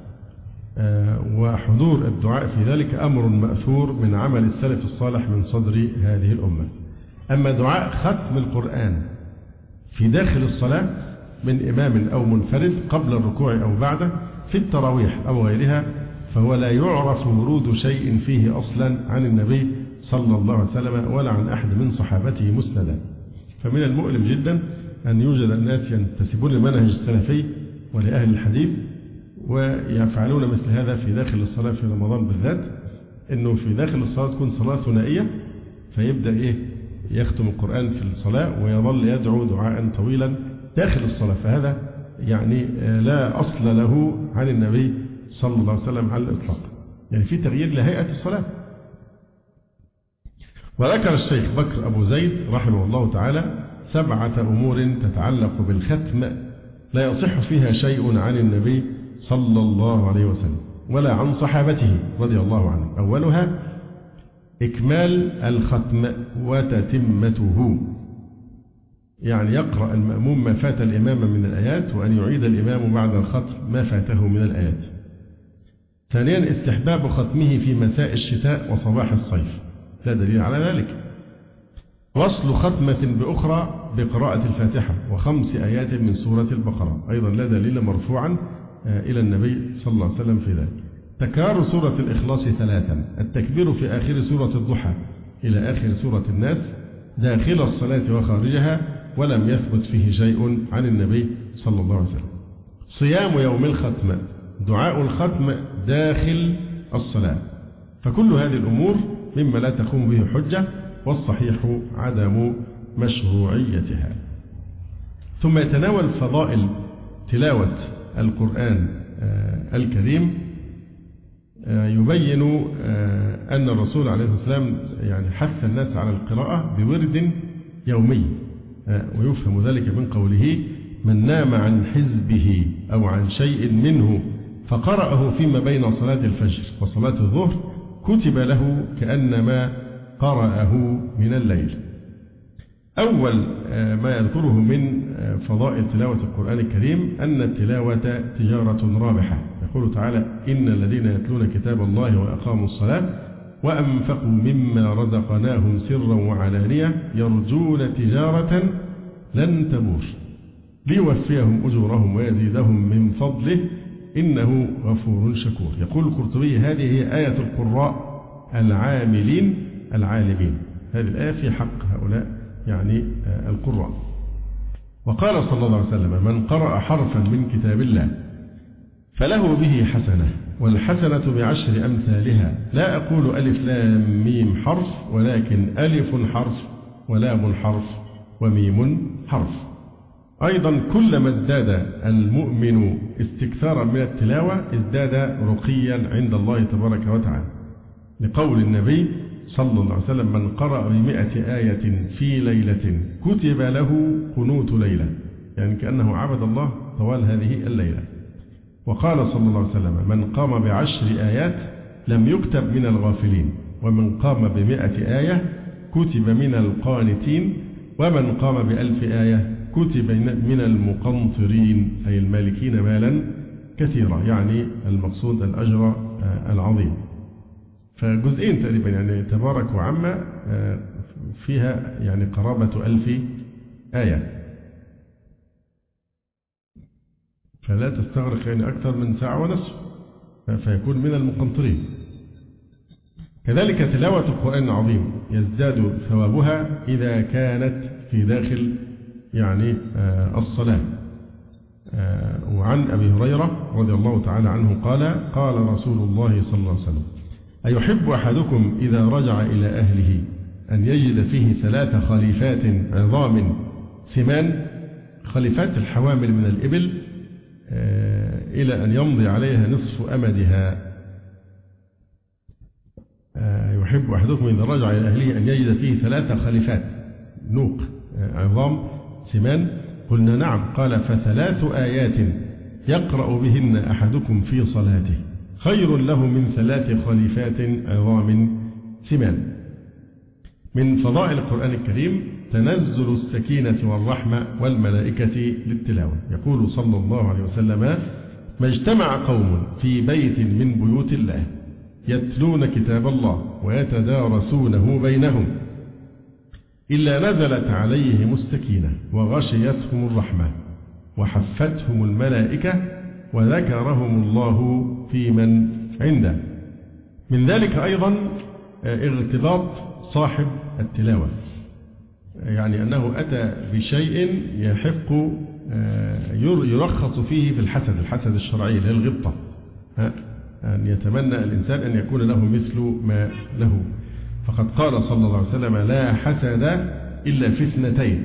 وحضور الدعاء في ذلك أمر مأثور من عمل السلف الصالح من صدر هذه الأمة. أما دعاء ختم القرآن في داخل الصلاة من إمام أو منفرد قبل الركوع أو بعده في التراويح أو غيرها، فهو لا يعرف ورود شيء فيه أصلا عن النبي صلى الله عليه وسلم ولا عن أحد من صحابته مسندا. فمن المؤلم جدا أن يوجد الناس ينتسبون للمنهج السلفي ولأهل الحديث ويفعلون مثل هذا في داخل الصلاة في رمضان بالذات، أنه في داخل الصلاة تكون صلاة ثنائية فيبدأ يختم القرآن في الصلاة ويظل يدعو دعاء طويلا داخل الصلاة، فهذا يعني لا أصل له عن النبي صلى الله عليه وسلم على الإطلاق، يعني في تغيير لهيئة الصلاة. وذكر الشيخ بكر أبو زيد رحمه الله تعالى 7 أمور تتعلق بالختم لا يصح فيها شيء عن النبي صلى الله عليه وسلم ولا عن صحابته رضي الله عنهم. أولها إكمال الختم وتتمته، يعني يقرأ المأموم ما فات الإمام من الآيات، وأن يعيد الإمام بعد الختم ما فاته من الآيات. ثانيا استحباب ختمه في مساء الشتاء وصباح الصيف، لا دليل على ذلك. وصل ختمة بأخرى بقراءة الفاتحة و5 آيات من سورة البقرة، أيضا لا دليل مرفوعا إلى النبي صلى الله عليه وسلم في ذلك. تكرار سورة الإخلاص 3، التكبير في آخر سورة الضحى إلى آخر سورة الناس داخل الصلاة وخارجها، ولم يثبت فيه شيء عن النبي صلى الله عليه وسلم. صيام يوم الختم، دعاء الختم داخل الصلاة، فكل هذه الأمور مما لا تقوم به حجة، والصحيح عدم مشروعيتها. ثم يتناول فضائل تلاوة القرآن الكريم، يبين أن الرسول عليه الصلاة والسلام يعني حث الناس على القراءة بورد يومي، ويفهم ذلك من قوله: من نام عن حزبه أو عن شيء منه فقرأه فيما بين صلاة الفجر وصلاة الظهر كتب له كأنما قرأه من الليل. أول ما يذكره من فضائل تلاوة القرآن الكريم أن التلاوة تجارة رابحة. يقول تعالى: إن الذين يتلون كتاب الله وأقاموا الصلاة وأنفقوا مما رزقناهم سرا وعلانية يرجون تجارة لن تبور ليوفيهم أجورهم ويزيدهم من فضله إنه غفور شكور. يقول القرطبي: هذه هي آية القراء العاملين العالمين، هذه الآية في حق هؤلاء يعني القراء. وقال صلى الله عليه وسلم: من قرأ حرفا من كتاب الله فله به حسنة، والحسنة ب10 أمثالها، لا أقول ألف لام ميم حرف، ولكن ألف حرف ولام حرف وميم حرف. أيضا كلما ازداد المؤمن استكثارا من التلاوة ازداد رقيا عند الله تبارك وتعالى، لقول النبي صلى الله عليه وسلم: من قرأ ب100 آية في ليلة كتب له قنوت ليلة، يعني كأنه عبد الله طوال هذه الليلة. وقال صلى الله عليه وسلم: من قام ب10 آيات لم يكتب من الغافلين، ومن قام ب100 آية كتب من القانتين، ومن قام ب1000 آية كتب من المقنطرين، أي المالكين مالا كثيرا، يعني المقصود الأجر العظيم. فجزئين تقريبا، يعني تبارك وعما فيها يعني قرابة 1000 آية، فلا تستغرق يعني أكثر من ساعة ونصف، فيكون من المقنطرين. كذلك تلاوة القرآن العظيم يزداد ثوابها إذا كانت في داخل يعني الصلاة. وعن أبي هريرة رضي الله تعالى عنه قال: قال رسول الله صلى الله عليه وسلم: أيحب أحدكم إذا رجع إلى أهله أن يجد فيه 3 خليفات عظام سمان، خليفات الحوامل من الإبل، إلى أن يمضي عليها نصف أمدها. يحب أحدكم إذا رجع إلى أهله أن يجد فيه 3 خليفات نوق عظام سمان. قلنا: نعم. قال: ف3 آيات يقرأ بهن أحدكم في صلاته خير له من 3 خليفات عظام سمان. من فضائل القرآن الكريم تنزل السكينة والرحمة والملائكة للتلاوة. يقول صلى الله عليه وسلم: ما اجتمع قوم في بيت من بيوت الله يتلون كتاب الله ويتدارسونه بينهم إلا نزلت عليهم السكينة وغشيتهم الرحمة وحفتهم الملائكة وذكرهم الله في من عنده. من ذلك أيضا ارتباط صاحب التلاوة، يعني أنه أتى بشيء يحق يرخص فيه في الحسد الشرعي اللي هي الغبطة، أن يتمنى الإنسان أن يكون له مثل ما له. فقد قال صلى الله عليه وسلم: لا حسد إلا في 2: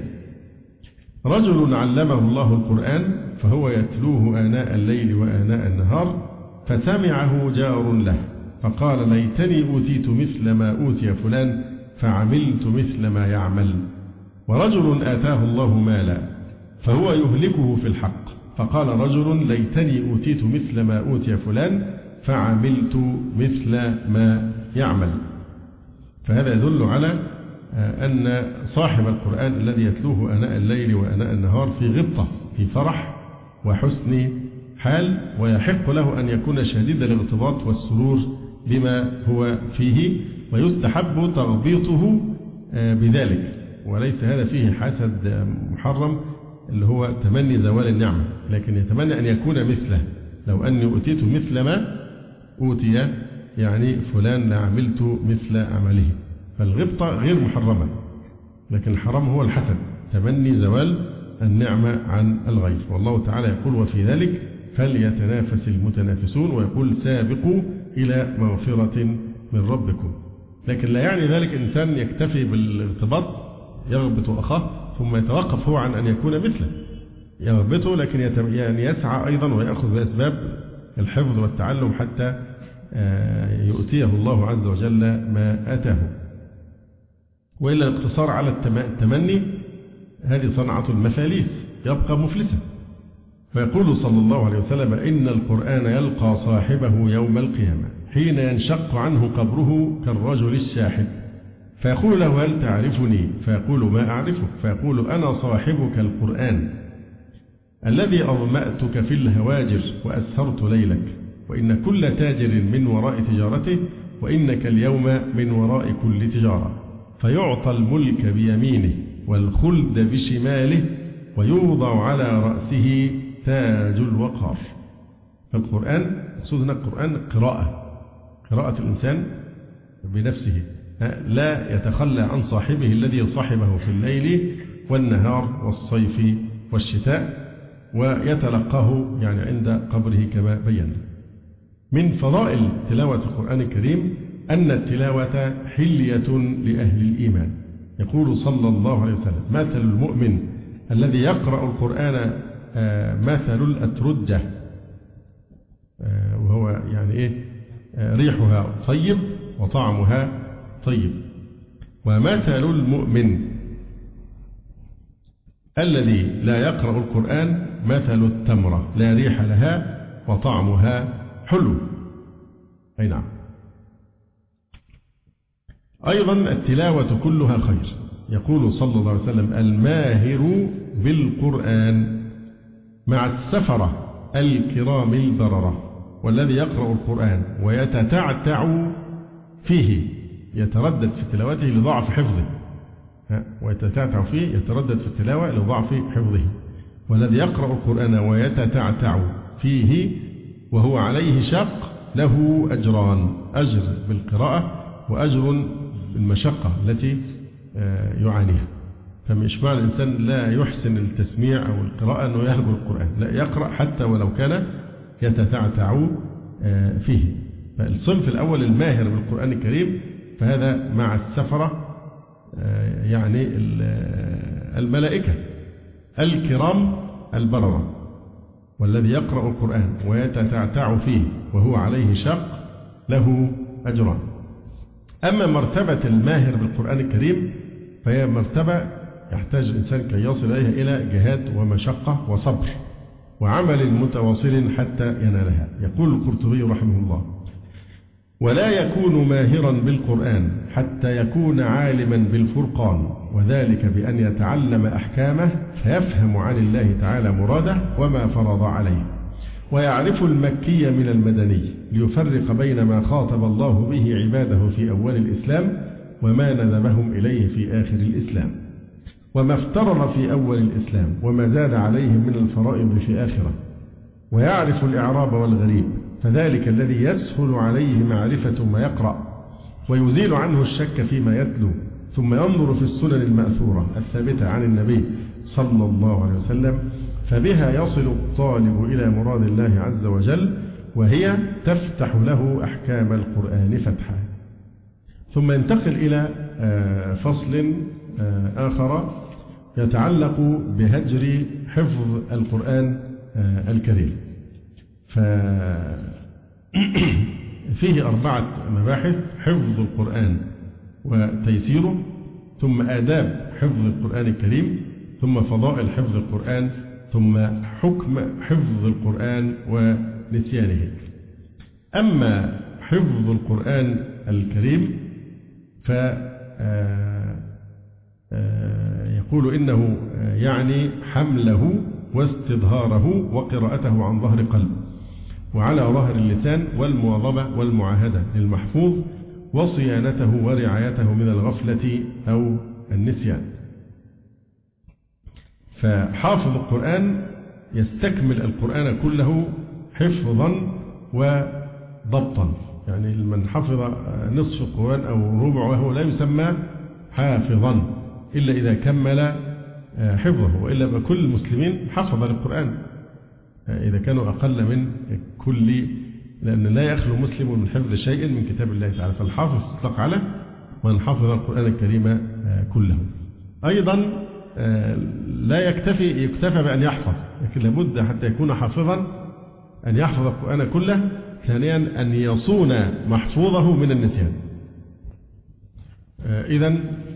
رجل علمه الله القرآن فهو يتلوه آناء الليل وآناء النهار فسمعه جار له فقال: ليتني أوتيت مثل ما أوتي فلان فعملت مثل ما يعمل. ورجل آتاه الله مالا فهو يهلكه في الحق فقال رجل: ليتني أوتيت مثل ما أوتي فلان فعملت مثل ما يعمل. فهذا يدل على أن صاحب القرآن الذي يتلوه آناء الليل وآناء النهار في غبطة، في فرح وحسن حال، ويحق له أن يكون شديد الارتباط والسرور بما هو فيه، ويستحب تغبيطه بذلك، وليس هذا فيه حسد محرم اللي هو تمني زوال النعمة، لكن يتمنى أن يكون مثله. لو أني أوتيت مثل ما أوتي يعني فلان لعملت مثل عمله. فالغبطة غير محرمة، لكن الحرام هو الحسد، تمني زوال النعمة عن الغير. والله تعالى يقول: وفي ذلك فليتنافس المتنافسون، ويقول: سابقوا إلى مغفرة من ربكم. لكن لا يعني ذلك إنسان يكتفي بالارتباط يغبط أخاه ثم يتوقف هو عن أن يكون مثله، يغبطه لكن يعني يسعى أيضا ويأخذ بأسباب الحفظ والتعلم حتى يؤتيه الله عز وجل ما أتاه. وإلا الاقتصار على التمني هذه صنعة المفاليس، يبقى مفلسا. فيقول صلى الله عليه وسلم: إن القرآن يلقى صاحبه يوم القيامة حين ينشق عنه قبره كالرجل الشاحب فيقول له: هل تعرفني؟ فيقول: ما أعرفك. فيقول: أنا صاحبك القرآن الذي أظمأتك في الهواجر وأسهرت ليلك، وإن كل تاجر من وراء تجارته، وإنك اليوم من وراء كل تجارة. فيعطى الملك بيمينه والخلد بشماله ويوضع على رأسه تاج الوقار. فالقرآن مقصود هنا القرآن قراءة الإنسان بنفسه، لا يتخلى عن صاحبه الذي صاحبه في الليل والنهار والصيف والشتاء، ويتلقاه يعني عند قبره كما بينا. من فضائل تلاوة القرآن الكريم أن التلاوة حلية لأهل الإيمان. يقول صلى الله عليه وسلم: مثل المؤمن الذي يقرأ القرآن مثل الأترجة، وهو يعني إيه؟ ريحها طيب وطعمها طيب. ومثل المؤمن الذي لا يقرأ القرآن مثل التمرة لا ريح لها وطعمها حلو. أي نعم. أيضا التلاوة كلها خير. يقول صلى الله عليه وسلم: الماهر بالقرآن مع السفرة الكرام البررة. والذي يقرأ القرآن ويتتعتع فيه يتردد في تلاوته لضعف حفظه، ويتتعتع فيه يتردد في التلاوة لضعف حفظه. والذي يقرأ القرآن ويتتعتع فيه وهو عليه شق له أجران: أجر بالقراءة وأجر بالمشقة التي يعانيها. فمش معنى الإنسان لا يحسن التسميع أو القراءة أنه يهجر القرآن، لا، يقرأ حتى ولو كان يتتعتع فيه. فالصنف الأول الماهر بالقرآن الكريم، فهذا مع السفرة يعني الملائكة الكرام البررة. والذي يقرأ القرآن ويتتعتع فيه وهو عليه شق له أجران. أما مرتبة الماهر بالقرآن الكريم فهي مرتبة يحتاج الإنسان كي يصل إليها إلى جهاد ومشقة وصبر وعمل متواصل حتى ينالها. يقول القرطبي رحمه الله: ولا يكون ماهرا بالقرآن حتى يكون عالما بالفرقان، وذلك بأن يتعلم أحكامه فيفهم عن الله تعالى مراده وما فرض عليه، ويعرف المكي من المدني ليفرق بين ما خاطب الله به عباده في أول الإسلام وما ندبهم إليه في آخر الإسلام، وما افترض في أول الإسلام وما زاد عليهم من الفرائض في آخره، ويعرف الإعراب والغريب، فذلك الذي يسهل عليه معرفة ما يقرأ ويزيل عنه الشك فيما يتلو، ثم ينظر في السنن المأثورة الثابتة عن النبي صلى الله عليه وسلم، فبها يصل الطالب إلى مراد الله عز وجل، وهي تفتح له أحكام القرآن فتحا. ثم ينتقل إلى فصل آخر يتعلق بهجر حفظ القرآن الكريم. فيه 4 مباحث: حفظ القرآن وتيسيره، ثم آداب حفظ القرآن الكريم، ثم فضائل حفظ القرآن، ثم حكم حفظ القرآن ونسيانه. أما حفظ القرآن الكريم يقول إنه يعني حمله واستظهاره وقراءته عن ظهر قلب وعلى ظهر اللسان، والمواظبة والمعاهدة للمحفوظ، وصيانته ورعايته من الغفلة أو النسيان. فحافظ القرآن يستكمل القرآن كله حفظا وضبطا، يعني من حفظ نصف القرآن أو ربع وهو لا يسمى حافظا إلا إذا كمل حفظه، وإلا بكل المسلمين حفظ القرآن إذا كانوا أقل من كل، لأن لا يخلو مسلم من حفظ شيء من كتاب الله تعالى. فالحافظ يطلق على من حفظ القرآن الكريم كله. أيضا لا يكتفي بأن يحفظ، لكن لابد حتى يكون حافظا أن يحفظ القرآن كله. ثانيا أن يصون محفوظه من النسيان. إذن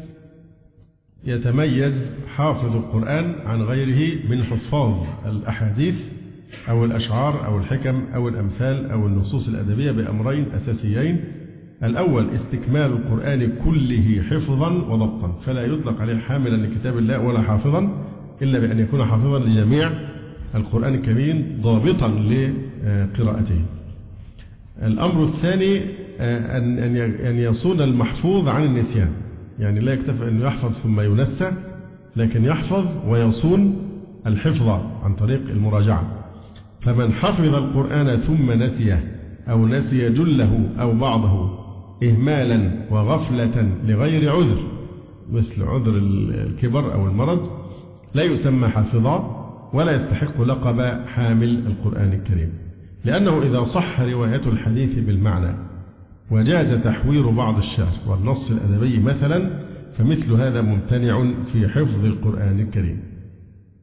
يتميز حافظ القرآن عن غيره من حفاظ الأحاديث أو الأشعار أو الحكم أو الأمثال أو النصوص الأدبية بأمرين أساسيين: الأول استكمال القرآن كله حفظا وضبطا، فلا يطلق عليه حاملا لكتاب الله ولا حافظا إلا بأن يكون حافظا لجميع القرآن الكريم ضابطا لقراءته. الأمر الثاني أن يصون المحفوظ عن النسيان، يعني لا يكتفي أن يحفظ ثم ينسى، لكن يحفظ ويصون الحفظ عن طريق المراجعة. فمن حفظ القرآن ثم نسيه أو نسي جله أو بعضه إهمالا وغفلة لغير عذر، مثل عذر الكبر أو المرض، لا يسمى حافظا ولا يستحق لقب حامل القرآن الكريم، لأنه إذا صح رواية الحديث بالمعنى وجاز تحوير بعض الشعر والنص الأدبي مثلا، فمثل هذا ممتنع في حفظ القرآن الكريم.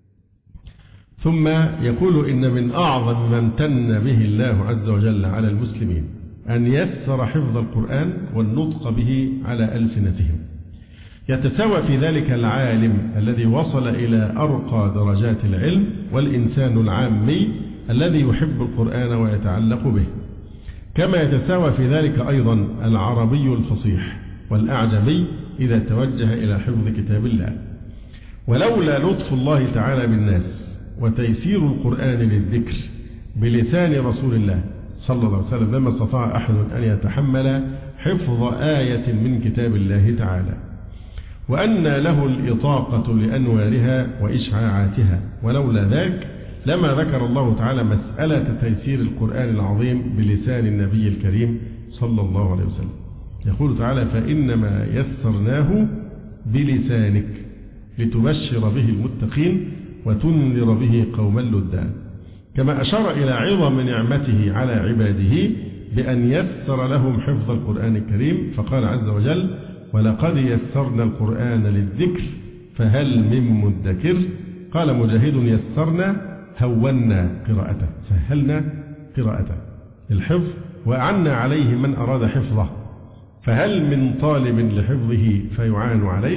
ثم يقول إن من أعظم ما امتن به الله عز وجل على المسلمين أن يسر حفظ القرآن والنطق به على ألسنتهم. يتساوى في ذلك العالم الذي وصل إلى أرقى درجات العلم والإنسان العامي الذي يحب القرآن ويتعلق به، كما يتساوى في ذلك أيضا العربي الفصيح والأعجمي إذا توجه إلى حفظ كتاب الله. ولولا لطف الله تعالى بالناس وتيسير القرآن للذكر بلسان رسول الله صلى الله عليه وسلم لما استطاع أحد أن يتحمل حفظ آية من كتاب الله تعالى، وأن له الإطاقة لأنوارها وإشعاعاتها. ولولا ذاك لما ذكر الله تعالى مسألة تيسير القرآن العظيم بلسان النبي الكريم صلى الله عليه وسلم. يقول تعالى: فإنما يسرناه بلسانك لتبشر به المتقين وتنذر به قوما لدا. كما أشار إلى عظم نعمته على عباده بأن يسر لهم حفظ القرآن الكريم، فقال عز وجل: ولقد يسرنا القرآن للذكر فهل من مدكر. قال مجاهد: يسرنا هونا قراءته، سهلنا قراءته الحفظ وأعنا عليه من أراد حفظه. فهل من طالب لحفظه فيعان عليه؟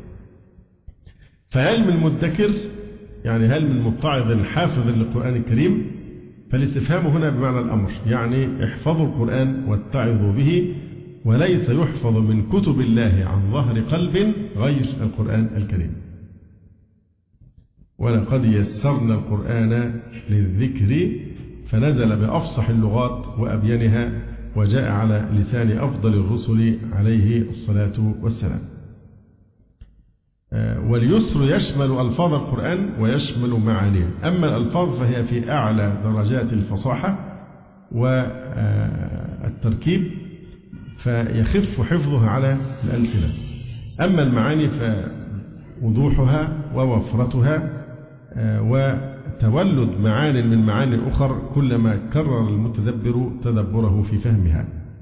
فهل من مدكر، يعني هل من متعظ حافظ للقرآن الكريم؟ فالاستفهام هنا بمعنى الأمر، يعني احفظوا القرآن واتعظوا به، وليس يحفظ من كتب الله عن ظهر قلب غير القرآن الكريم. ولقد يسرنا القرآن للذكر، فنزل بأفصح اللغات وأبينها، وجاء على لسان أفضل الرسل عليه الصلاة والسلام. واليسر يشمل ألفاظ القرآن ويشمل معانيه، أما الألفاظ فهي في أعلى درجات الفصاحة والتركيب، فيخف حفظها على الألسنة. أما المعاني فوضوحها ووفرتها وتولد معان من معاني أخر كلما كرر المتدبر تدبره في فهمها.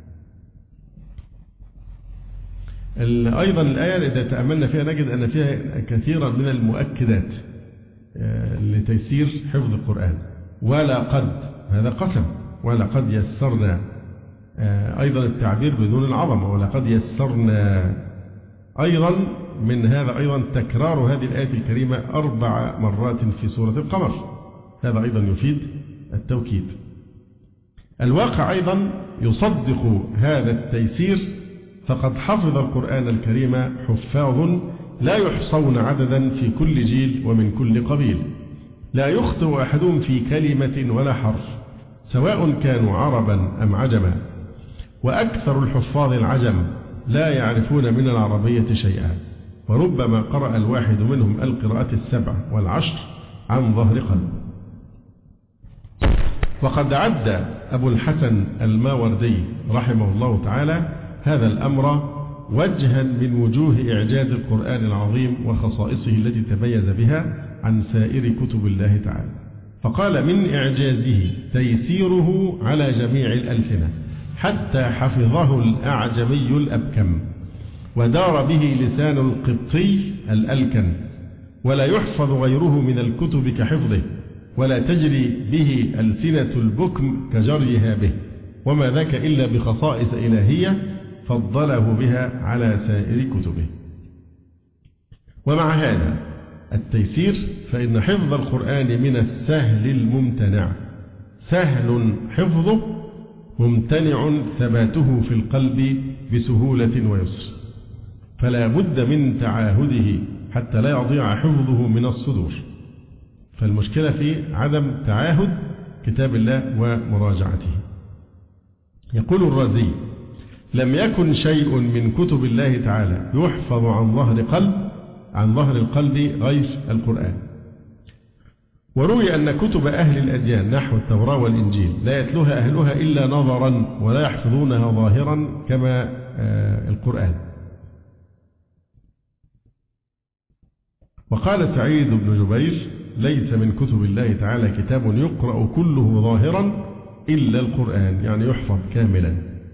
أيضا الآية إذا تأملنا فيها نجد أن فيها كثيرا من المؤكدات لتيسير حفظ القرآن. ولقد، هذا قسم، ولقد يسرنا، أيضا التعبير بدون العظمة، ولقد يسرنا. أيضا من هذا أيضا تكرار هذه الآية الكريمة 4 مرات في سورة القمر، هذا أيضا يفيد التوكيد. الواقع أيضا يصدق هذا التيسير، فقد حفظ القرآن الكريم حفاظ لا يحصون عددا في كل جيل ومن كل قبيل، لا يخطئ أحدهم في كلمة ولا حرف، سواء كانوا عربا أم عجما. وأكثر الحفاظ العجم لا يعرفون من العربية شيئا، وربما قرأ الواحد منهم القراءات 7 و10 عن ظهر قلب. وقد عد أبو الحسن الماوردي رحمه الله تعالى هذا الأمر وجها من وجوه إعجاز القرآن العظيم وخصائصه التي تميز بها عن سائر كتب الله تعالى، فقال: من إعجازه تيسيره على جميع الألسنة، حتى حفظه الأعجمي الأبكم، ودار به لسان القبطي الألكن، ولا يحفظ غيره من الكتب كحفظه، ولا تجري به ألسنة البكم كجريها به، وما ذاك إلا بخصائص إلهية فضله بها على سائر كتبه. ومع هذا التيسير فإن حفظ القرآن من السهل الممتنع، سهل حفظه ممتنع ثباته في القلب بسهولة ويسر، فلا بد من تعاهده حتى لا يضيع حفظه من الصدور. فالمشكلة في عدم تعاهد كتاب الله ومراجعته. يقول الرازي: لم يكن شيء من كتب الله تعالى يحفظ عن ظهر القلب غير القرآن. وروي أن كتب أهل الأديان نحو التوراة والإنجيل لا يتلوها أهلها إلا نظرا ولا يحفظونها ظاهرا كما القرآن. وقال سعيد بن جبير: ليس من كتب الله تعالى كتاب يقرأ كله ظاهرا إلا القرآن، يعني يحفظ كاملا.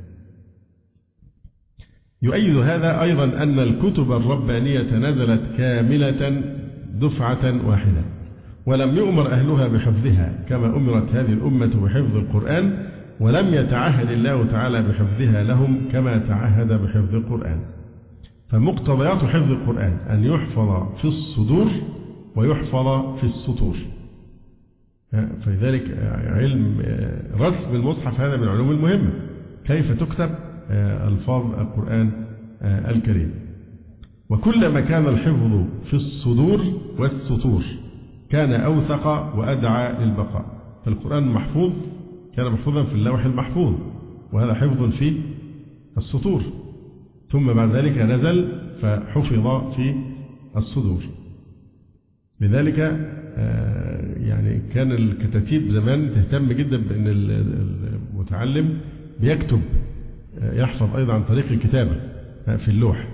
يؤيد هذا أيضا أن الكتب الربانية نزلت كاملة دفعة واحدة، ولم يؤمر أهلها بحفظها كما أمرت هذه الأمة بحفظ القرآن، ولم يتعهد الله تعالى بحفظها لهم كما تعهد بحفظ القرآن. فمقتضيات حفظ القرآن أن يحفظ في الصدور ويحفظ في السطور. فلذلك علم رسم المصحف هذا من العلوم المهمة، كيف تكتب ألفاظ القرآن الكريم. وكلما كان الحفظ في الصدور والسطور كان أوثق وأدعى للبقاء. فالقرآن محفوظ كان محفوظا في اللوح المحفوظ، وهذا حفظ في السطور، ثم بعد ذلك نزل فحفظ في الصدور. لذلك يعني كان الكتاتيب زمان تهتم جدا بأن المتعلم بيكتب، يحفظ أيضا عن طريق الكتابة في اللوح.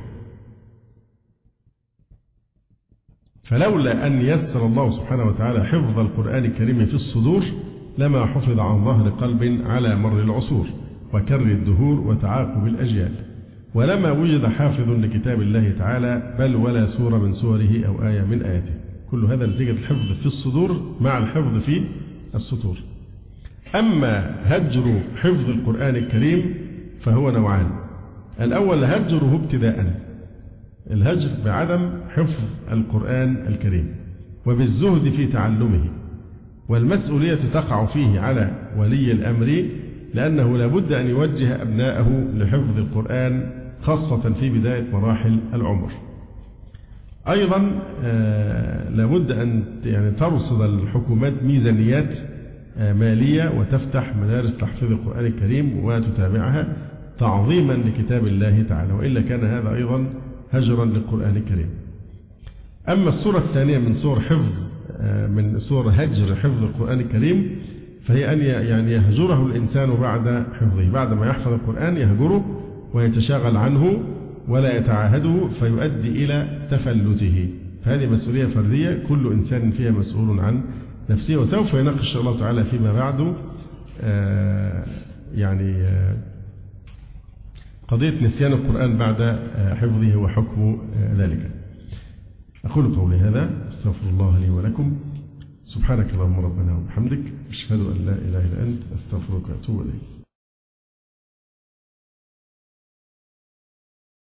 فلولا أن يسر الله سبحانه وتعالى حفظ القرآن الكريم في الصدور لما حفظ عن ظهر قلب على مر العصور وكر الدهور وتعاقب الأجيال، ولما وجد حافظ لكتاب الله تعالى بل ولا سورة من سوره أو آية من آياته. كل هذا نتيجة الحفظ في الصدور مع الحفظ في السطور. أما هجر حفظ القرآن الكريم فهو نوعان. الأول هجره ابتداء، الهجر بعدم حفظ القرآن الكريم وبالزهد في تعلمه، والمسؤولية تقع فيه على ولي الأمر، لأنه لابد أن يوجه أبناءه لحفظ القرآن خاصة في بداية مراحل العمر. أيضا لابد أن ترصد الحكومات ميزانيات مالية وتفتح مدارس تحفيظ القرآن الكريم وتتابعها تعظيما لكتاب الله تعالى، وإلا كان هذا أيضا هجرا للقرآن الكريم. أما الصورة الثانية من صور هجر حفظ القرآن الكريم فهي أن يهجره الإنسان بعد حفظه، بعد ما يحفظ القرآن يهجره ويتشاغل عنه ولا يتعاهده فيؤدي إلى تفلته. فهذه مسؤولية فردية كل إنسان فيها مسؤول عن نفسه، وسوف يناقش الله تعالى فيما بعد قضية نسيان القرآن بعد حفظه وحكم ذلك. أقول قولي هذا، استغفر الله لي ولكم، سبحانك اللهم ربنا وبحمدك، أشهد أن لا إله إلا أنت، أستغفرك وأتوب إليك.